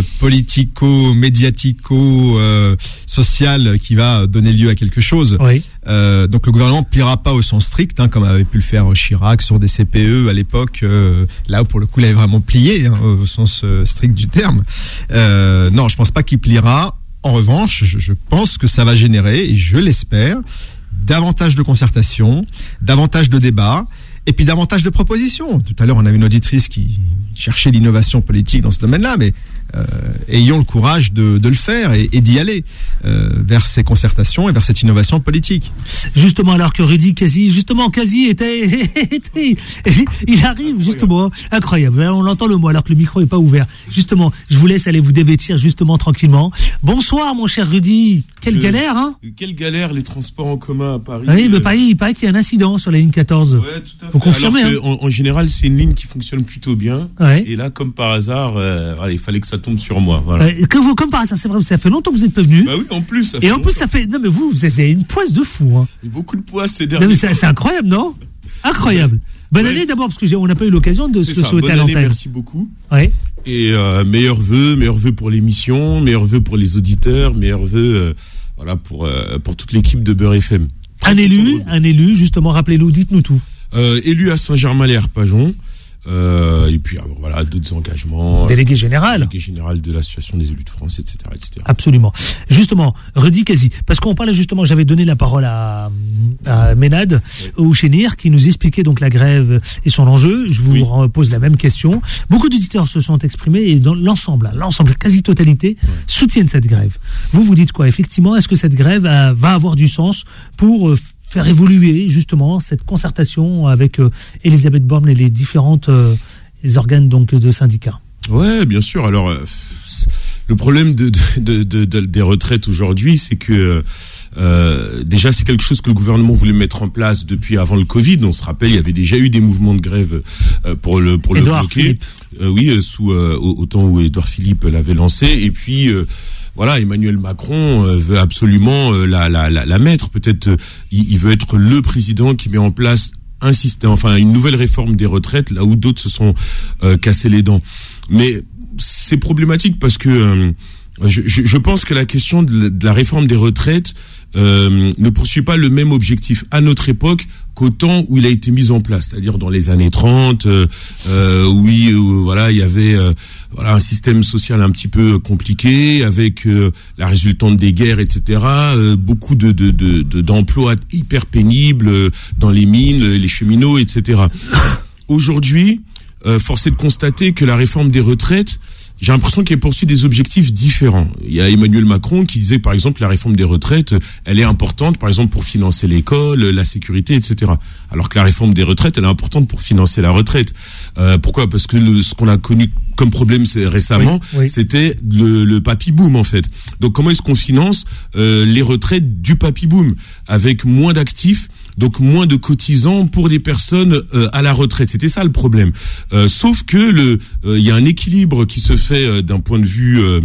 politico-médiatico euh, sociale qui va donner lieu à quelque chose. Oui. Euh, donc le gouvernement pliera pas au sens strict, hein, comme avait pu le faire Chirac sur des C P E à l'époque. Euh, là où pour le coup, il avait vraiment plié, hein, au sens euh, strict du terme. Euh, non, je pense pas qu'il pliera. En revanche, je, je pense que ça va générer, et je l'espère, davantage de concertation, davantage de débats, et puis davantage de propositions. Tout à l'heure, on avait une auditrice qui cherchait l'innovation politique dans ce domaine-là, mais euh, ayons le courage de, de le faire et, et d'y aller euh, vers ces concertations et vers cette innovation politique. Justement, alors que Rudy Kazi, justement, Kazi était, était, il arrive, justement, incroyable. On l'entend le mot alors que le micro est pas ouvert. Justement, je vous laisse aller vous dévêtir justement tranquillement. Bonsoir, mon cher Rudy. Quelle je, galère, hein? Quelle galère, les transports en commun à Paris. Oui, mais euh... Paris, il paraît qu'il y a un incident sur la ligne quatorze. Ouais, tout à fait. Faut confirmer, alors que, hein. en, en général, c'est une ligne qui fonctionne plutôt bien. Ouais. Et là, comme par hasard, euh, voilà, il fallait que ça tombe sur moi. Voilà. Euh, que vous, comme par hasard, c'est vrai, ça fait longtemps que vous êtes pas venu. Bah oui, en plus. Ça fait et en plus, longtemps. ça fait. Non, mais vous, vous avez une poisse de fou, hein. Beaucoup de poisse ces derniers. Non, mais c'est, c'est incroyable, non? Incroyable. Bonne ouais. année d'abord, parce que j'ai, on n'a pas eu l'occasion de c'est se ça. souhaiter Bonne à année, l'antenne. merci beaucoup. Ouais. Et euh, meilleurs vœux, meilleurs vœux pour l'émission, meilleurs vœux pour les auditeurs, meilleurs vœux, euh, voilà, pour euh, pour toute l'équipe de Beurre F M. Un élu, un élu, justement, rappelez-nous, dites-nous tout. Euh, élu à Saint-Germain-les-Arpajons. Euh, et puis, alors, voilà, d'autres engagements. Délégué général. Délégué général de l'Association des élus de France, et cetera, et cetera. Absolument. Justement, Rudy Kazi, parce qu'on parlait justement, j'avais donné la parole à, à Ménad oui. Ouchenir, qui nous expliquait donc la grève et son enjeu. Je vous oui. pose la même question. Beaucoup d'auditeurs se sont exprimés et dans l'ensemble, l'ensemble, la quasi-totalité, oui. soutiennent cette grève. Vous, vous dites quoi? Effectivement, est-ce que cette grève a, va avoir du sens pour euh, faire évoluer justement cette concertation avec euh, Elisabeth Borne et les différentes euh, les organes donc de syndicats? Ouais, bien sûr. Alors, euh, le problème de, de, de, de, des retraites aujourd'hui, c'est que euh, déjà c'est quelque chose que le gouvernement voulait mettre en place depuis avant le Covid. On se rappelle, il y avait déjà eu des mouvements de grève euh, pour le pour Édouard le bloquer. Philippe. Euh, oui, euh, sous euh, au, au temps où Édouard Philippe l'avait lancé. Et puis euh, voilà, Emmanuel Macron euh, veut absolument euh, la, la, la, la mettre. Peut-être euh, il, il veut être le président qui met en place un système, enfin une nouvelle réforme des retraites, là où d'autres se sont euh, cassés les dents. Mais c'est problématique parce que euh, je, je pense que la question de la réforme des retraites euh, ne poursuit pas le même objectif à notre époque qu'au temps où il a été mis en place, c'est-à-dire dans les années trente, euh, euh, oui, où, voilà, il y avait euh, voilà un système social un petit peu compliqué avec euh, la résultante des guerres, et cetera. Euh, beaucoup de, de, de, de d'emplois hyper pénibles euh, dans les mines, les cheminots, et cetera. Aujourd'hui, euh, force est de constater que la réforme des retraites, j'ai l'impression qu'elle poursuit des objectifs différents. Il y a Emmanuel Macron qui disait, par exemple, la réforme des retraites, elle est importante, par exemple, pour financer l'école, la sécurité, et cetera. Alors que la réforme des retraites, elle est importante pour financer la retraite. Euh, pourquoi? Parce que le, ce qu'on a connu comme problème c'est, récemment, oui, oui. c'était le, le papy boom, en fait. Donc, comment est-ce qu'on finance euh, les retraites du papy boom avec moins d'actifs? Donc moins de cotisants pour des personnes euh, à la retraite. C'était ça le problème. Euh, sauf que le, il euh, y a un équilibre qui se fait euh, d'un point de vue euh,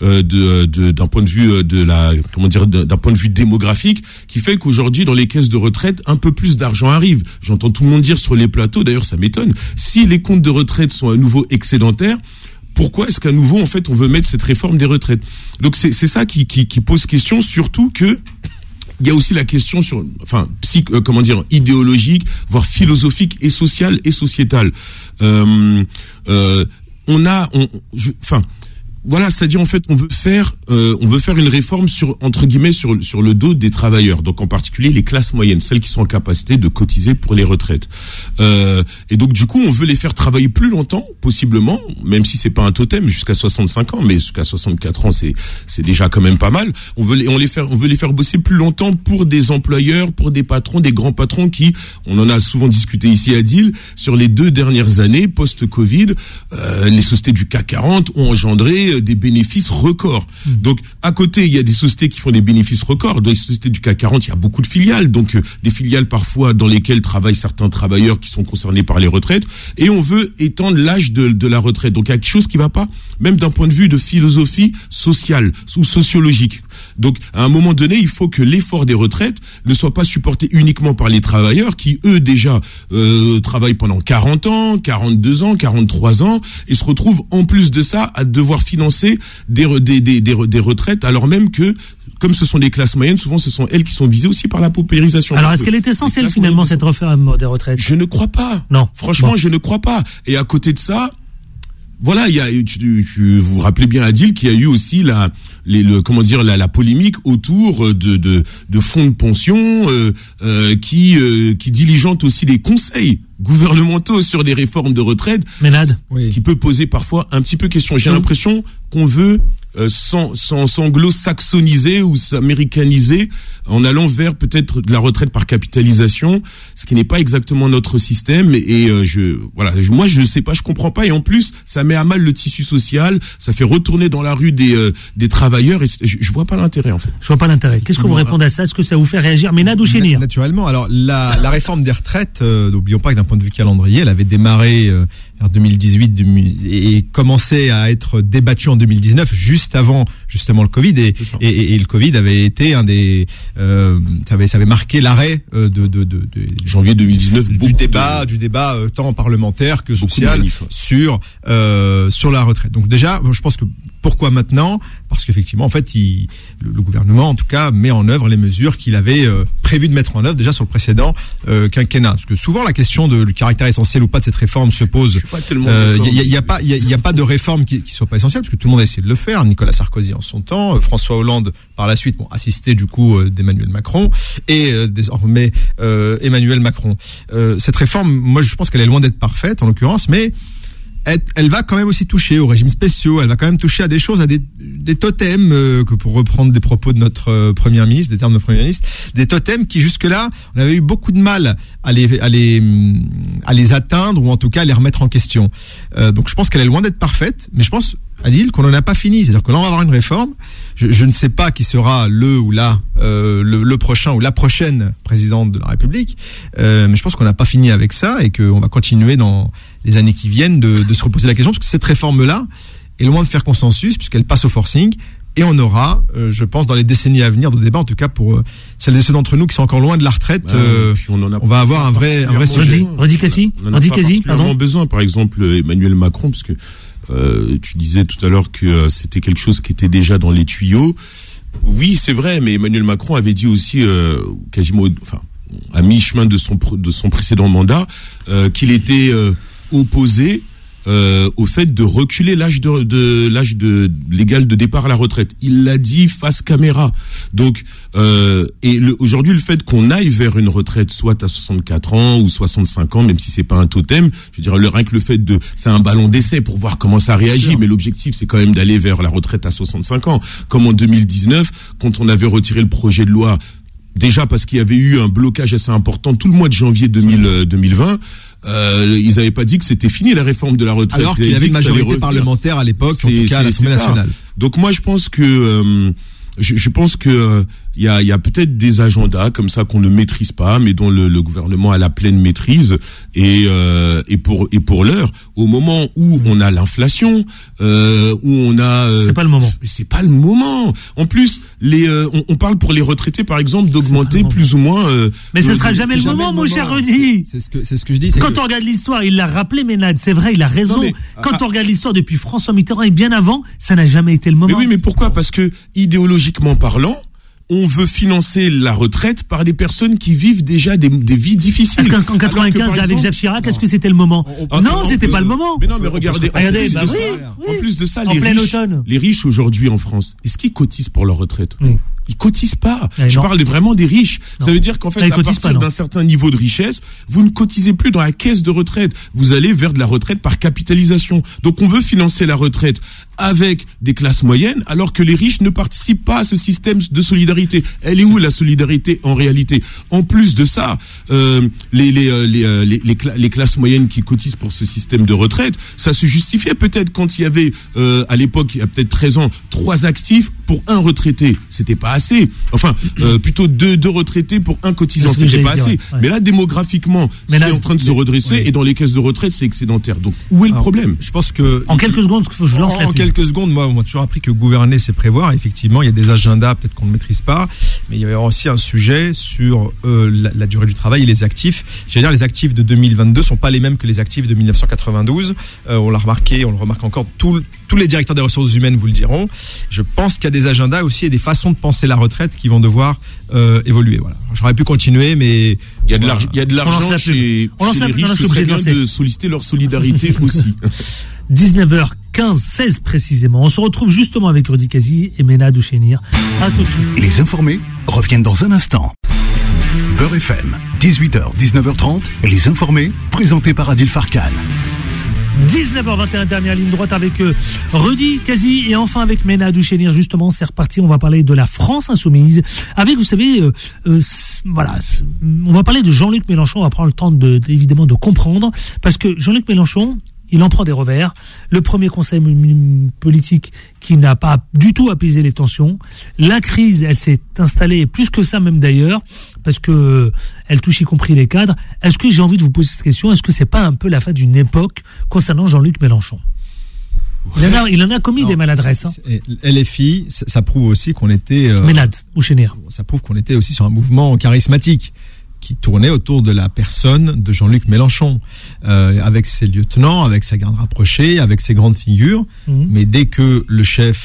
de, de d'un point de vue de la comment dire d'un point de vue démographique, qui fait qu'aujourd'hui dans les caisses de retraite un peu plus d'argent arrive. J'entends tout le monde dire sur les plateaux, d'ailleurs ça m'étonne. Si les comptes de retraite sont à nouveau excédentaires, pourquoi est-ce qu'à nouveau en fait on veut mettre cette réforme des retraites? Donc c'est c'est ça qui qui, qui pose question, surtout que il y a aussi la question sur, enfin, psych, euh, comment dire, idéologique, voire philosophique et sociale et sociétale. Euh, euh, on a, on, je, enfin, voilà, c'est-à-dire en fait, on veut faire, euh, on veut faire une réforme sur entre guillemets sur sur le dos des travailleurs, donc en particulier les classes moyennes, celles qui sont en capacité de cotiser pour les retraites. Euh, et donc du coup, on veut les faire travailler plus longtemps, possiblement, même si c'est pas un totem, jusqu'à soixante-cinq ans, mais jusqu'à soixante-quatre ans, c'est c'est déjà quand même pas mal. On veut les, on les faire, on veut les faire bosser plus longtemps pour des employeurs, pour des patrons, des grands patrons qui, on en a souvent discuté ici à Deal, sur les deux dernières années post-Covid, euh, les sociétés du C A C quarante ont engendré des bénéfices records. Mmh. Donc, à côté, il y a des sociétés qui font des bénéfices records. Dans les sociétés du C A C quarante, il y a beaucoup de filiales. Donc, euh, des filiales parfois dans lesquelles travaillent certains travailleurs qui sont concernés par les retraites. Et on veut étendre l'âge de, de la retraite. Donc, il y a quelque chose qui ne va pas, même d'un point de vue de philosophie sociale ou sociologique. Donc, à un moment donné, il faut que l'effort des retraites ne soit pas supporté uniquement par les travailleurs qui, eux, déjà, euh, travaillent pendant quarante ans, quarante-deux ans, quarante-trois ans et se retrouvent, en plus de ça, à devoir financer Des, des, des, des, des retraites, alors même que, comme ce sont des classes moyennes, souvent ce sont elles qui sont visées aussi par la paupérisation. Alors est-ce qu'elle est essentielle finalement, cette réforme des retraites? Je ne crois pas. Non. Franchement, bon. je ne crois pas. Et à côté de ça, voilà, il y a, tu, tu, vous vous rappelez bien, Adil, qu'il y a eu aussi la, les, le, comment dire, la, la polémique autour de, de, de fonds de pension euh, euh, qui, euh, qui diligentent aussi les conseils gouvernementaux sur des réformes de retraite. Ménade. Ce oui. qui peut poser parfois un petit peu question. J'ai oui. l'impression qu'on veut euh, sans, sans, s'anglo-saxoniser ou s'américaniser en allant vers peut-être de la retraite par capitalisation, ce qui n'est pas exactement notre système. Et, et euh, je, voilà, je, moi je sais pas, je comprends pas. Et en plus, ça met à mal le tissu social, ça fait retourner dans la rue des, euh, des travailleurs. Et je, je vois pas l'intérêt en fait. Je vois pas l'intérêt. Qu'est-ce que vous répondez à ça? Est-ce que ça vous fait réagir, Ménad ou Chénir? Naturellement. Alors la, la réforme des retraites, euh, n'oublions pas que d'un point de vue calendrier, elle avait démarré euh, en deux mille dix-huit et commençait à être débattue en deux mille dix-neuf, juste avant justement le Covid. Et, et, et, et le Covid avait été un des, euh, ça avait, ça avait marqué l'arrêt euh, de, de, de, de janvier deux mille dix-neuf du débat, de... du débat euh, tant parlementaire que social sur euh, sur la retraite. Donc déjà, je pense que pourquoi maintenant? Parce qu'effectivement, en fait, il, le, le gouvernement, en tout cas, met en œuvre les mesures qu'il avait euh, prévu de mettre en œuvre déjà sur le précédent euh, quinquennat. Parce que souvent, la question de, du caractère essentiel ou pas de cette réforme se pose pas tellement. Il euh, y, y, y a pas, il y, y a pas de réforme qui, qui soit pas essentielle parce que tout le monde a essayé de le faire. Nicolas Sarkozy en son temps, euh, François Hollande par la suite, bon, assisté du coup euh, d'Emmanuel Macron et euh, désormais euh, Emmanuel Macron. Euh, cette réforme, moi, je pense qu'elle est loin d'être parfaite en l'occurrence, mais elle, elle va quand même aussi toucher aux régimes spéciaux. Elle va quand même toucher à des choses, à des, des totems, euh, que pour reprendre des propos de notre euh, Premier ministre, des termes de notre Premier ministre, des totems qui jusque-là, on avait eu beaucoup de mal à les, à les, à les atteindre ou en tout cas à les remettre en question. Euh, donc je pense qu'elle est loin d'être parfaite, mais je pense, Adil, qu'on n'en a pas fini. C'est-à-dire que là, on va avoir une réforme. Je, je ne sais pas qui sera le ou la, euh, le, le prochain ou la prochaine présidente de la République, euh, mais je pense qu'on n'a pas fini avec ça et qu'on va continuer dans les années qui viennent de, de se reposer la question, parce que cette réforme-là est loin de faire consensus, puisqu'elle passe au forcing, et on aura, euh, je pense, dans les décennies à venir, de débats, en tout cas pour euh, celles et ceux d'entre nous qui sont encore loin de la retraite, ouais, euh, on, en a on va avoir un vrai, un vrai sujet. Redis Cassi, on en a pas particulièrement besoin, par exemple, Emmanuel Macron, parce que euh, tu disais tout à l'heure que euh, c'était quelque chose qui était déjà dans les tuyaux. Oui, c'est vrai, mais Emmanuel Macron avait dit aussi, euh, quasiment, enfin, à mi-chemin de son, de son précédent mandat, euh, qu'il était euh, opposé euh, au fait de reculer l'âge de, de l'âge de légal de départ à la retraite. Il l'a dit face caméra. Donc euh, et le, aujourd'hui le fait qu'on aille vers une retraite soit à soixante-quatre ans ou soixante-cinq ans, même si c'est pas un totem, je veux dire le rien que le fait de c'est un ballon d'essai pour voir comment ça réagit, mais l'objectif c'est quand même d'aller vers la retraite à soixante-cinq ans, comme en deux mille dix-neuf quand on avait retiré le projet de loi. Déjà parce qu'il y avait eu un blocage assez important tout le mois de janvier deux mille vingt. Euh, ils n'avaient pas dit que c'était fini la réforme de la retraite. Alors qu'il y avait une majorité parlementaire à l'époque, en tout cas à l'Assemblée nationale. Donc moi je pense que euh, je, je pense que euh, il y a, y a peut-être des agendas comme ça qu'on ne maîtrise pas, mais dont le, le gouvernement a la pleine maîtrise. Et, euh, et pour et pour l'heure, au moment où on a l'inflation, euh, où on a, euh, c'est pas le moment. C'est pas le moment. En plus, les, euh, on, on parle pour les retraités, par exemple, d'augmenter plus ou moins. Euh, mais ce sera jamais le moment, mon cher Rudy. C'est ce que c'est ce que je dis. Quand que... on regarde l'histoire, il l'a rappelé, Ménade. C'est vrai, il a raison. Non, mais, Quand ah, on regarde l'histoire depuis François Mitterrand et bien avant, ça n'a jamais été le moment. Mais oui, mais pourquoi ? Parce que idéologiquement parlant, on veut financer la retraite par des personnes qui vivent déjà des, des vies difficiles. Est-ce qu'en quatre-vingt-quinze, que, avec exemple, Jacques Chirac, non. Est-ce que c'était le moment ? on, Non, c'était plus, pas le moment. Mais non, mais regardez, regardez en, plus bah de oui, ça, oui. en plus de ça, en les riches, automne. les riches aujourd'hui en France, est-ce qu'ils cotisent pour leur retraite ? Oui. Ils cotisent pas. Mais Je non. parle vraiment des riches. Non. Ça veut dire qu'en fait, Là, à partir d'un certain niveau de richesse, vous ne cotisez plus dans la caisse de retraite. Vous allez vers de la retraite par capitalisation. Donc, on veut financer la retraite avec des classes moyennes, alors que les riches ne participent pas à ce système de solidarité. Elle est où la solidarité en réalité ? En plus de ça, euh, les, les, les, les, les, cla- les classes moyennes qui cotisent pour ce système de retraite, ça se justifiait peut-être quand il y avait, euh, à l'époque, il y a peut-être treize ans, trois actifs pour un retraité. C'était pas assez. Enfin, euh, plutôt deux, deux retraités pour un cotisant. C'était pas assez. Ouais. Mais là, démographiquement, mais là, c'est en train de se redresser ouais. et dans les caisses de retraite, c'est excédentaire. Donc, où est le Alors, problème ? Je pense que... En quelques secondes, il faut que je lance en, la En quelques secondes, moi, on m'a toujours appris que gouverner, c'est prévoir. Effectivement, il y a des agendas, peut-être qu'on ne maîtrise pas, mais il y a aussi un sujet sur euh, la, la durée du travail et les actifs. Je veux dire, les actifs de deux mille vingt-deux sont pas les mêmes que les actifs de dix-neuf cent quatre-vingt-douze. Euh, on l'a remarqué, on le remarque encore. Tout, tous les directeurs des ressources humaines vous le diront. Je pense qu'il y a des agendas aussi et des façons de penser la retraite qui vont devoir euh, évoluer. Voilà. J'aurais pu continuer, mais il y a de l'argent, il y a de l'argent chez, chez les riches. Ce serait bien de solliciter leur solidarité aussi. dix-neuf heures quinze, seize précisément. On se retrouve justement avec Rudy Kazi et Ménade Ouchénir. À tout de suite. Les informés reviennent dans un instant. Beurre F M, dix-huit heures, dix-neuf heures trente, les informés, présentés par Adil Farkan. dix-neuf heures vingt et un, dernière ligne droite avec euh, Rudy Kazi et enfin avec Ménade Ouchénir. Justement, c'est reparti. On va parler de la France insoumise. Avec, vous savez, euh, euh, voilà, on va parler de Jean-Luc Mélenchon. On va prendre le temps de, de, évidemment de comprendre, parce que Jean-Luc Mélenchon, il en prend des revers. Le premier conseil politique qui n'a pas du tout apaisé les tensions. La crise, elle s'est installée, plus que ça même d'ailleurs, parce que elle touche y compris les cadres. Est-ce que j'ai envie de vous poser cette question ? Est-ce que c'est pas un peu la fin d'une époque concernant Jean-Luc Mélenchon ? Il en a, il en a commis non, des maladresses. Hein. L F I, ça, ça prouve aussi qu'on était... Euh, Ménade, Ouchénir. Ça prouve qu'on était aussi sur un mouvement charismatique qui tournait autour de la personne de Jean-Luc Mélenchon, euh, avec ses lieutenants, avec sa garde rapprochée, avec ses grandes figures. Mmh. Mais dès que le chef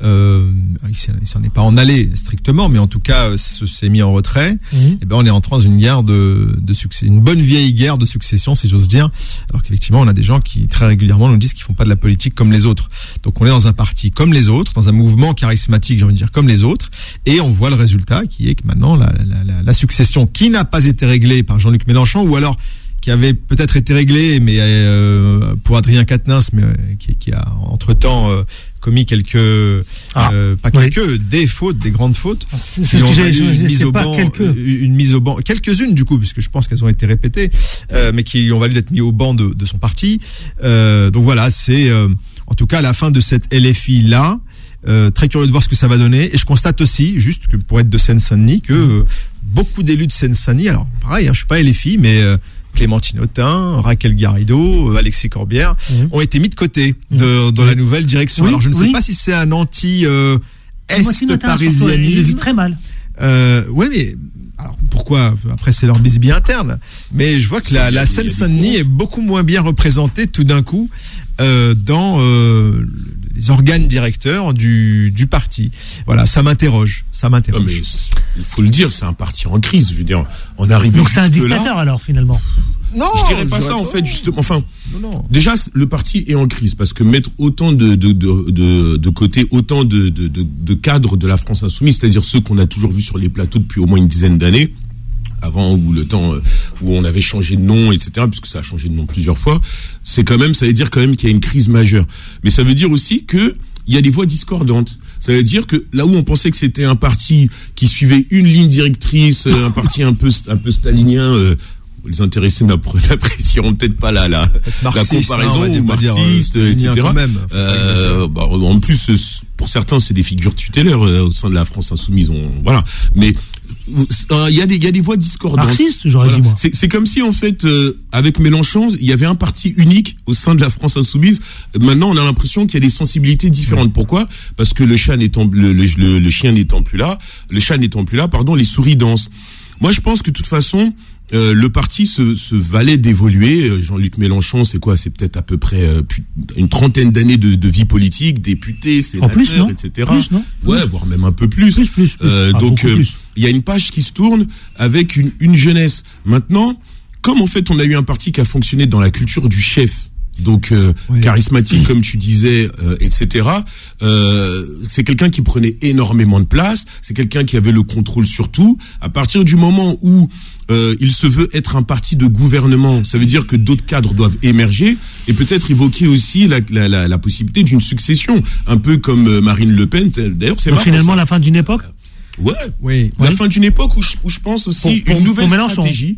euh, il, s'en, il s'en est pas en allé strictement, mais en tout cas, se, s'est mis en retrait. Mmh. Et ben, on est entré dans une guerre de, de succès, une bonne vieille guerre de succession, si j'ose dire. Alors qu'effectivement, on a des gens qui très régulièrement nous disent qu'ils font pas de la politique comme les autres. Donc, on est dans un parti comme les autres, dans un mouvement charismatique, j'ai envie de dire, comme les autres, et on voit le résultat qui est que maintenant, la, la, la, la succession qui n'a pas été réglée par Jean-Luc Mélenchon, ou alors qui avait peut-être été réglé, mais euh, pour Adrien Quatennens, mais euh, qui, qui a entre-temps euh, commis quelques, ah, euh, pas quelques, oui. des fautes, des grandes fautes. C'est, c'est ce que j'ai, une mise au banc, quelques. une mise au banc, quelques-unes du coup, puisque je pense qu'elles ont été répétées, euh, mais qui ont valu d'être mis au banc de, de son parti. Euh, donc voilà, c'est euh, en tout cas à la fin de cette L F I là. Euh, très curieux de voir ce que ça va donner, et je constate aussi, juste que pour être de Seine-Saint-Denis, que euh, beaucoup d'élus de Seine-Saint-Denis, alors pareil, hein, je suis pas L F I, mais euh, Clémentine Autain, Raquel Garrido, Alexis Corbière, mmh. ont été mis de côté de, dans mmh. la nouvelle direction. Oui, alors je ne sais oui. pas si c'est un anti euh, est parisianisme. Ils très mal. Euh, ouais, mais alors pourquoi? Après, c'est leur bisbille interne. Mais je vois que la, la Seine-Saint-Denis est beaucoup moins bien représentée tout d'un coup euh, dans euh, les organes directeurs du, du parti. Voilà, ça m'interroge. Ça m'interroge. Non, mais il faut le dire, c'est un parti en crise. Je veux dire, on arrive. Donc c'est un dictateur là, alors finalement. Non, je dirais pas ça en fait, justement. Enfin, non, non. Déjà, le parti est en crise parce que mettre autant de de de de, de côté autant de, de de de cadres de la France insoumise, c'est-à-dire ceux qu'on a toujours vus sur les plateaux depuis au moins une dizaine d'années, avant ou le temps où on avait changé de nom, et cetera, puisque ça a changé de nom plusieurs fois, c'est quand même, ça veut dire quand même qu'il y a une crise majeure. Mais ça veut dire aussi que il y a des voix discordantes. Ça veut dire que là où on pensait que c'était un parti qui suivait une ligne directrice, un parti un peu un peu stalinien. Euh, les intéressés n'apprécieront peut-être pas la la, la comparaison, hein, ou marxiste, dire, euh, et cetera. Même, euh, bah, en plus, pour certains, c'est des figures tutélaires euh, au sein de la France insoumise. On, voilà. Mais il euh, y a des il y a des voix discordantes. Marxiste, j'aurais voilà. dit moi. C'est c'est comme si en fait, euh, avec Mélenchon, il y avait un parti unique au sein de la France insoumise. Maintenant, on a l'impression qu'il y a des sensibilités différentes. Ouais. Pourquoi? Parce que le chat n'étant le, le, le, le chien n'étant plus là, le chat n'étant plus là, pardon, les souris dansent. Moi, je pense que de toute façon. Euh, le parti se, se valait d'évoluer. Jean-Luc Mélenchon, c'est quoi? C'est peut-être à peu près euh, une trentaine d'années de, de vie politique, député, sénateur, plus, non et cetera. Plus, non ouais, plus. Voire même un peu plus. Plus, plus, plus. Euh, ah, donc, il euh, y a une page qui se tourne avec une, une jeunesse. Maintenant, comme en fait on a eu un parti qui a fonctionné dans la culture du chef, donc euh, oui. charismatique comme tu disais, euh, et cetera. Euh, c'est quelqu'un qui prenait énormément de place, c'est quelqu'un qui avait le contrôle sur tout. À partir du moment où euh, il se veut être un parti de gouvernement, ça veut dire que d'autres cadres doivent émerger et peut-être évoquer aussi la, la, la, la possibilité d'une succession, un peu comme euh, Marine Le Pen. D'ailleurs, c'est marrant, finalement ça. La fin d'une époque. Ouais, oui. La oui. fin d'une époque où je, où je pense aussi pour, pour, une nouvelle stratégie.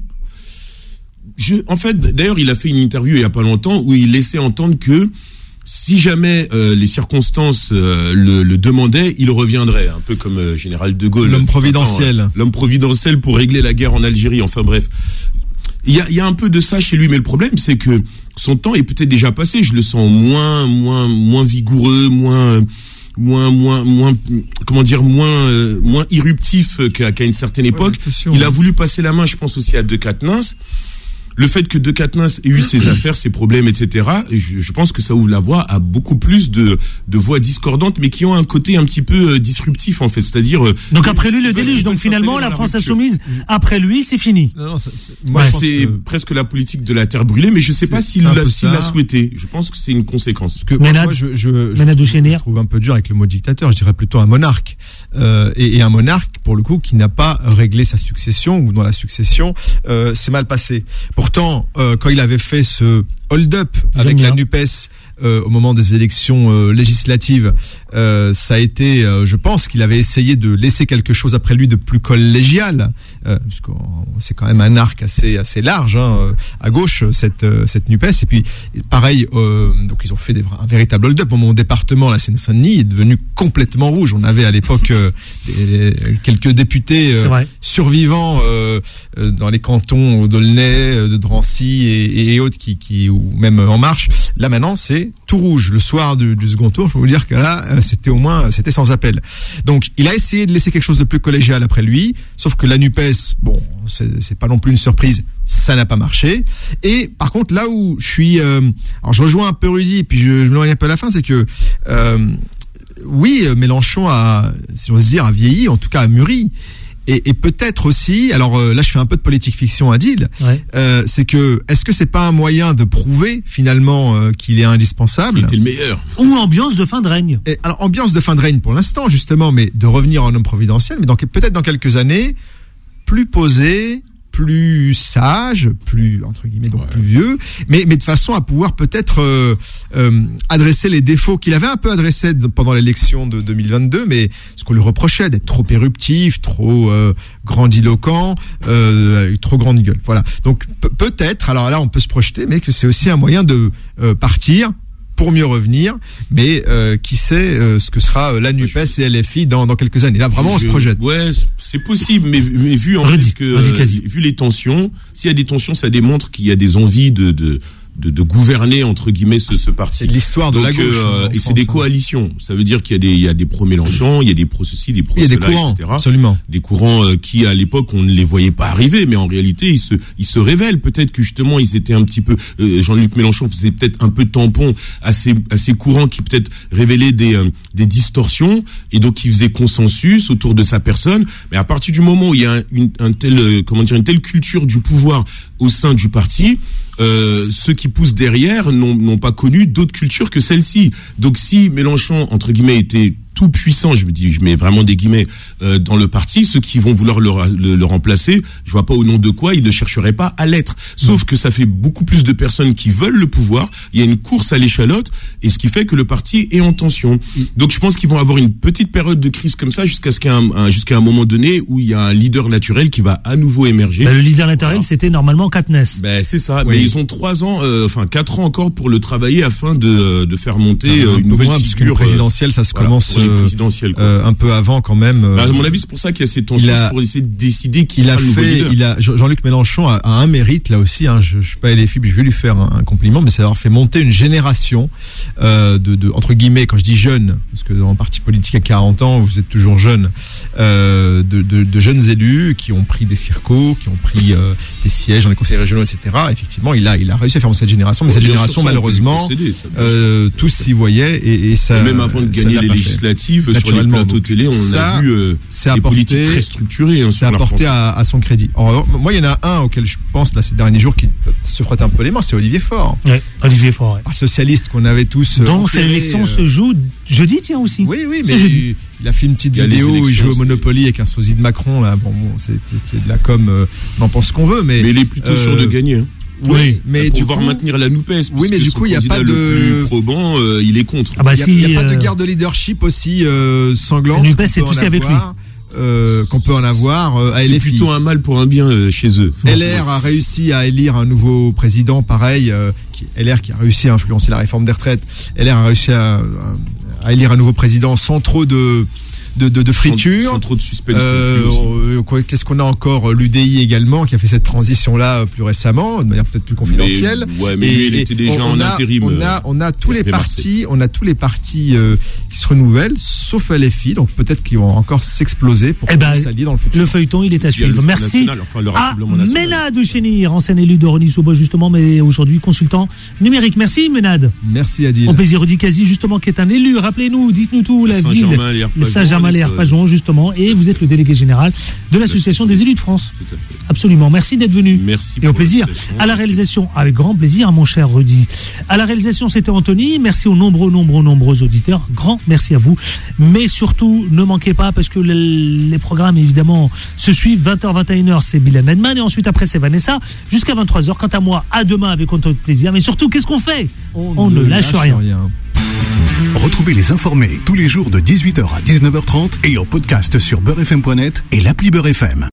Je, en fait, d'ailleurs, il a fait une interview il y a pas longtemps où il laissait entendre que si jamais euh, les circonstances euh, le, le demandaient, il reviendrait, un peu comme euh, général de Gaulle. L'homme providentiel. Temps, hein, l'homme providentiel pour régler la guerre en Algérie. Enfin bref, il y a, il y a un peu de ça chez lui, mais le problème, c'est que son temps est peut-être déjà passé. Je le sens moins, moins, moins vigoureux, moins. moins moins moins comment dire moins euh, moins irruptif qu'à, qu'à une certaine époque. Ouais, il a voulu passer la main, je pense aussi à De Quatennens. Le fait que De Quatennens ait eu ses affaires, ses problèmes, et cetera, je, je pense que ça ouvre la voie à beaucoup plus de, de voix discordantes, mais qui ont un côté un petit peu euh, disruptif, en fait. C'est-à-dire. Euh, donc après lui, le déluge. Donc finalement, la France insoumise, après lui, c'est fini. Non, non, ça, c'est, moi, ouais, c'est que... presque la politique de la terre brûlée, mais je sais pas s'il l'a, s'il l'a souhaité. Je pense que c'est une conséquence. Parce que moi, moi, je, je, je, je, je trouve un peu dur avec le mot dictateur. Je dirais plutôt un monarque. Euh, et, et un monarque, pour le coup, qui n'a pas réglé sa succession, ou dont la succession euh, s'est mal passée. Pourtant, euh, quand il avait fait ce hold-up avec la NUPES euh, au moment des élections euh, législatives, euh, ça a été, euh, je pense qu'il avait essayé de laisser quelque chose après lui de plus collégial, euh, parce que c'est quand même un arc assez assez large, hein, à gauche cette cette NUPES. Et puis pareil, euh, donc ils ont fait des, un véritable hold-up. Mon département, la Seine-Saint-Denis, est devenu complètement rouge. On avait à l'époque euh, des, quelques députés euh, survivants euh, dans les cantons d'Aulnay, de Drancy et, et autres qui, qui ou même En Marche. Là maintenant, c'est tout rouge. Le soir du, du second tour, je peux vous dire que là, c'était au moins, c'était sans appel. Donc, il a essayé de laisser quelque chose de plus collégial après lui, sauf que la NUPES, bon, c'est, c'est pas non plus une surprise, ça n'a pas marché. Et par contre, là où je suis, euh, alors je rejoins un peu Rudy, puis je, je me reviens un peu à la fin, c'est que euh, oui, Mélenchon a, si j'ose dire, a vieilli, en tout cas a mûri. Et, et peut-être aussi, alors euh, là je fais un peu de politique fiction, Adil, ouais. euh, c'est que, est-ce que c'est pas un moyen de prouver finalement euh, qu'il est indispensable ? Il était le meilleur. Ou ambiance de fin de règne. Et, alors ambiance de fin de règne pour l'instant justement, mais de revenir en homme providentiel, mais donc peut-être dans quelques années, plus posé, plus sage, plus entre guillemets donc ouais. plus vieux, mais mais de façon à pouvoir peut-être euh, euh, adresser les défauts qu'il avait un peu adressés pendant l'élection de deux mille vingt-deux, mais ce qu'on lui reprochait d'être trop éruptif, trop euh, grandiloquent, euh, trop grande gueule. Voilà. Donc pe- peut-être, alors là on peut se projeter, mais que c'est aussi un moyen de euh, partir pour mieux revenir, mais euh, qui sait euh, ce que sera euh, la NUPES et L F I dans, dans quelques années. Là, vraiment, je, on se projette. Ouais, c'est possible, mais, mais vu en Redis, fait que euh, vu les tensions, s'il y a des tensions, ça démontre qu'il y a des envies de de de, de gouverner entre guillemets ce, ce parti. C'est l'histoire de Donc, la gauche. Euh, hein, et c'est des coalitions. Ça veut dire qu'il y a des il y a des pro-Mélenchon, il y a des pro-ceci, des pro-cela, il y a des courants, et cetera. Absolument. Des courants euh, qui à l'époque on ne les voyait pas arriver, mais en réalité ils se ils se révèlent. Peut-être que justement ils étaient un petit peu euh, Jean-Luc Mélenchon faisait peut-être un peu tampon à ces à ces courants qui peut-être révélaient des euh, des distorsions et donc ils faisaient consensus autour de sa personne. Mais à partir du moment où il y a un, une un tel euh, comment dire une telle culture du pouvoir au sein du parti, Euh, ceux qui poussent derrière n'ont, n'ont pas connu d'autres cultures que celle-ci. Donc si Mélenchon, entre guillemets, était tout puissant, je me dis, je mets vraiment des guillemets euh, dans le parti, ceux qui vont vouloir le, le, le remplacer, je vois pas au nom de quoi ils ne chercheraient pas à l'être. Sauf mmh. que ça fait beaucoup plus de personnes qui veulent le pouvoir. Il y a une course à l'échalote, et ce qui fait que le parti est en tension. Mmh. Donc je pense qu'ils vont avoir une petite période de crise comme ça jusqu'à ce qu'à un, un, jusqu'à un moment donné où il y a un leader naturel qui va à nouveau émerger. Bah, le leader naturel, voilà. C'était normalement Katness. Ben c'est ça. Oui. Mais ils ont trois ans, euh, enfin quatre ans encore pour le travailler afin de de faire monter euh, une nouvelle moins, figure. Parce que le présidentiel, ça se voilà, commence euh, euh, un peu avant quand même. Euh, bah, à mon avis, c'est pour ça qu'il y a ces tensions, a, pour essayer de décider qui il sera a le nouveau fait, leader. Il a Jean-Luc Mélenchon a, a un mérite là aussi. Hein, je, je suis pas L F I, mais je vais lui faire un, un compliment, mais c'est d'avoir fait monter une génération euh, de, de entre guillemets, quand je dis jeune, parce que dans le parti politique à quarante ans, vous êtes toujours jeune, euh, de, de, de jeunes élus qui ont pris des circos, qui ont pris euh, des sièges dans les conseils régionaux, et cetera. Effectivement, il a il a réussi à faire monter cette génération, mais bon, cette génération sûr, malheureusement, procéder, ça, euh, tous s'y voyaient et, et ça. Et même avant de gagner les législatives sur les plateaux télé, on ça, a vu euh, des apporté, politiques très structurées. Hein, c'est apporté à, à son crédit. Alors, moi, il y en a un auquel je pense là ces derniers jours qui se frotte un peu les mains, c'est Olivier Faure. Ouais, Olivier Faure. Ouais. Un socialiste qu'on avait tous. Donc cette élection euh... se joue jeudi, tiens aussi. Oui, oui, mais il, il a fait une petite vidéo où il joue au Monopoly avec un sosie de Macron là. Bon, bon, c'est, c'est, c'est de la com. Euh, on en pense ce qu'on veut, mais. Mais il est plutôt euh, sûr de gagner. Hein. Oui, oui, mais pour du pouvoir coup, maintenir la NUPES. Oui, mais du coup, il n'y a pas de le plus probant, euh, il est contre. Ah bah il n'y a, si, a, a pas de guerre de leadership aussi euh, sanglante. La NUPES est aussi avec lui. Euh, qu'on peut en avoir euh, à c'est L F I. C'est plutôt un mal pour un bien euh, chez eux. L R a réussi à élire un nouveau président, pareil. Euh, qui, L R qui a réussi à influencer la réforme des retraites. L R a réussi à, à, à élire un nouveau président sans trop de de, de, de friture, sans, sans trop de suspense. Euh, euh, qu'est-ce qu'on a encore? L'U D I également qui a fait cette transition là plus récemment, de manière peut-être plus confidentielle. Mais, ouais, mais et, lui, il était déjà on en a, intérim. On a, on a tous les partis, on a tous les partis euh, qui se renouvellent, sauf L F I. Donc peut-être qu'ils vont encore s'exploser pour eh ben, s'allier dans le futur. Le feuilleton, il est à suivre. Le Merci national, enfin, le à Ménade Chénir, ancien élu de Rony-sous-Bois justement, mais aujourd'hui consultant numérique. Merci Ménade. Merci Adil. Au plaisir Audi-Kazi justement qui est un élu. Rappelez-nous, dites-nous tout, la ville, le Saint-Germain, les Arpajon justement, et vous êtes le délégué général de l'association des élus de France. Tout à fait. Absolument. Merci d'être venu. Merci. Et au plaisir. À la réalisation, avec grand plaisir, mon cher Rudy. À la réalisation, c'était Anthony. Merci aux nombreux, nombreux, nombreux auditeurs. Grand merci à vous. Mais surtout, ne manquez pas parce que les, les programmes évidemment se suivent. vingt heures, vingt et une heures, c'est Bill Edman et ensuite après c'est Vanessa jusqu'à vingt-trois heures. Quant à moi, à demain avec autant de plaisir. Mais surtout, qu'est-ce qu'on fait? On, On ne lâche, lâche rien. rien. Retrouvez les informés tous les jours de dix-huit heures à dix-neuf heures trente et en podcast sur beurre f m point net et l'appli Beurre F M.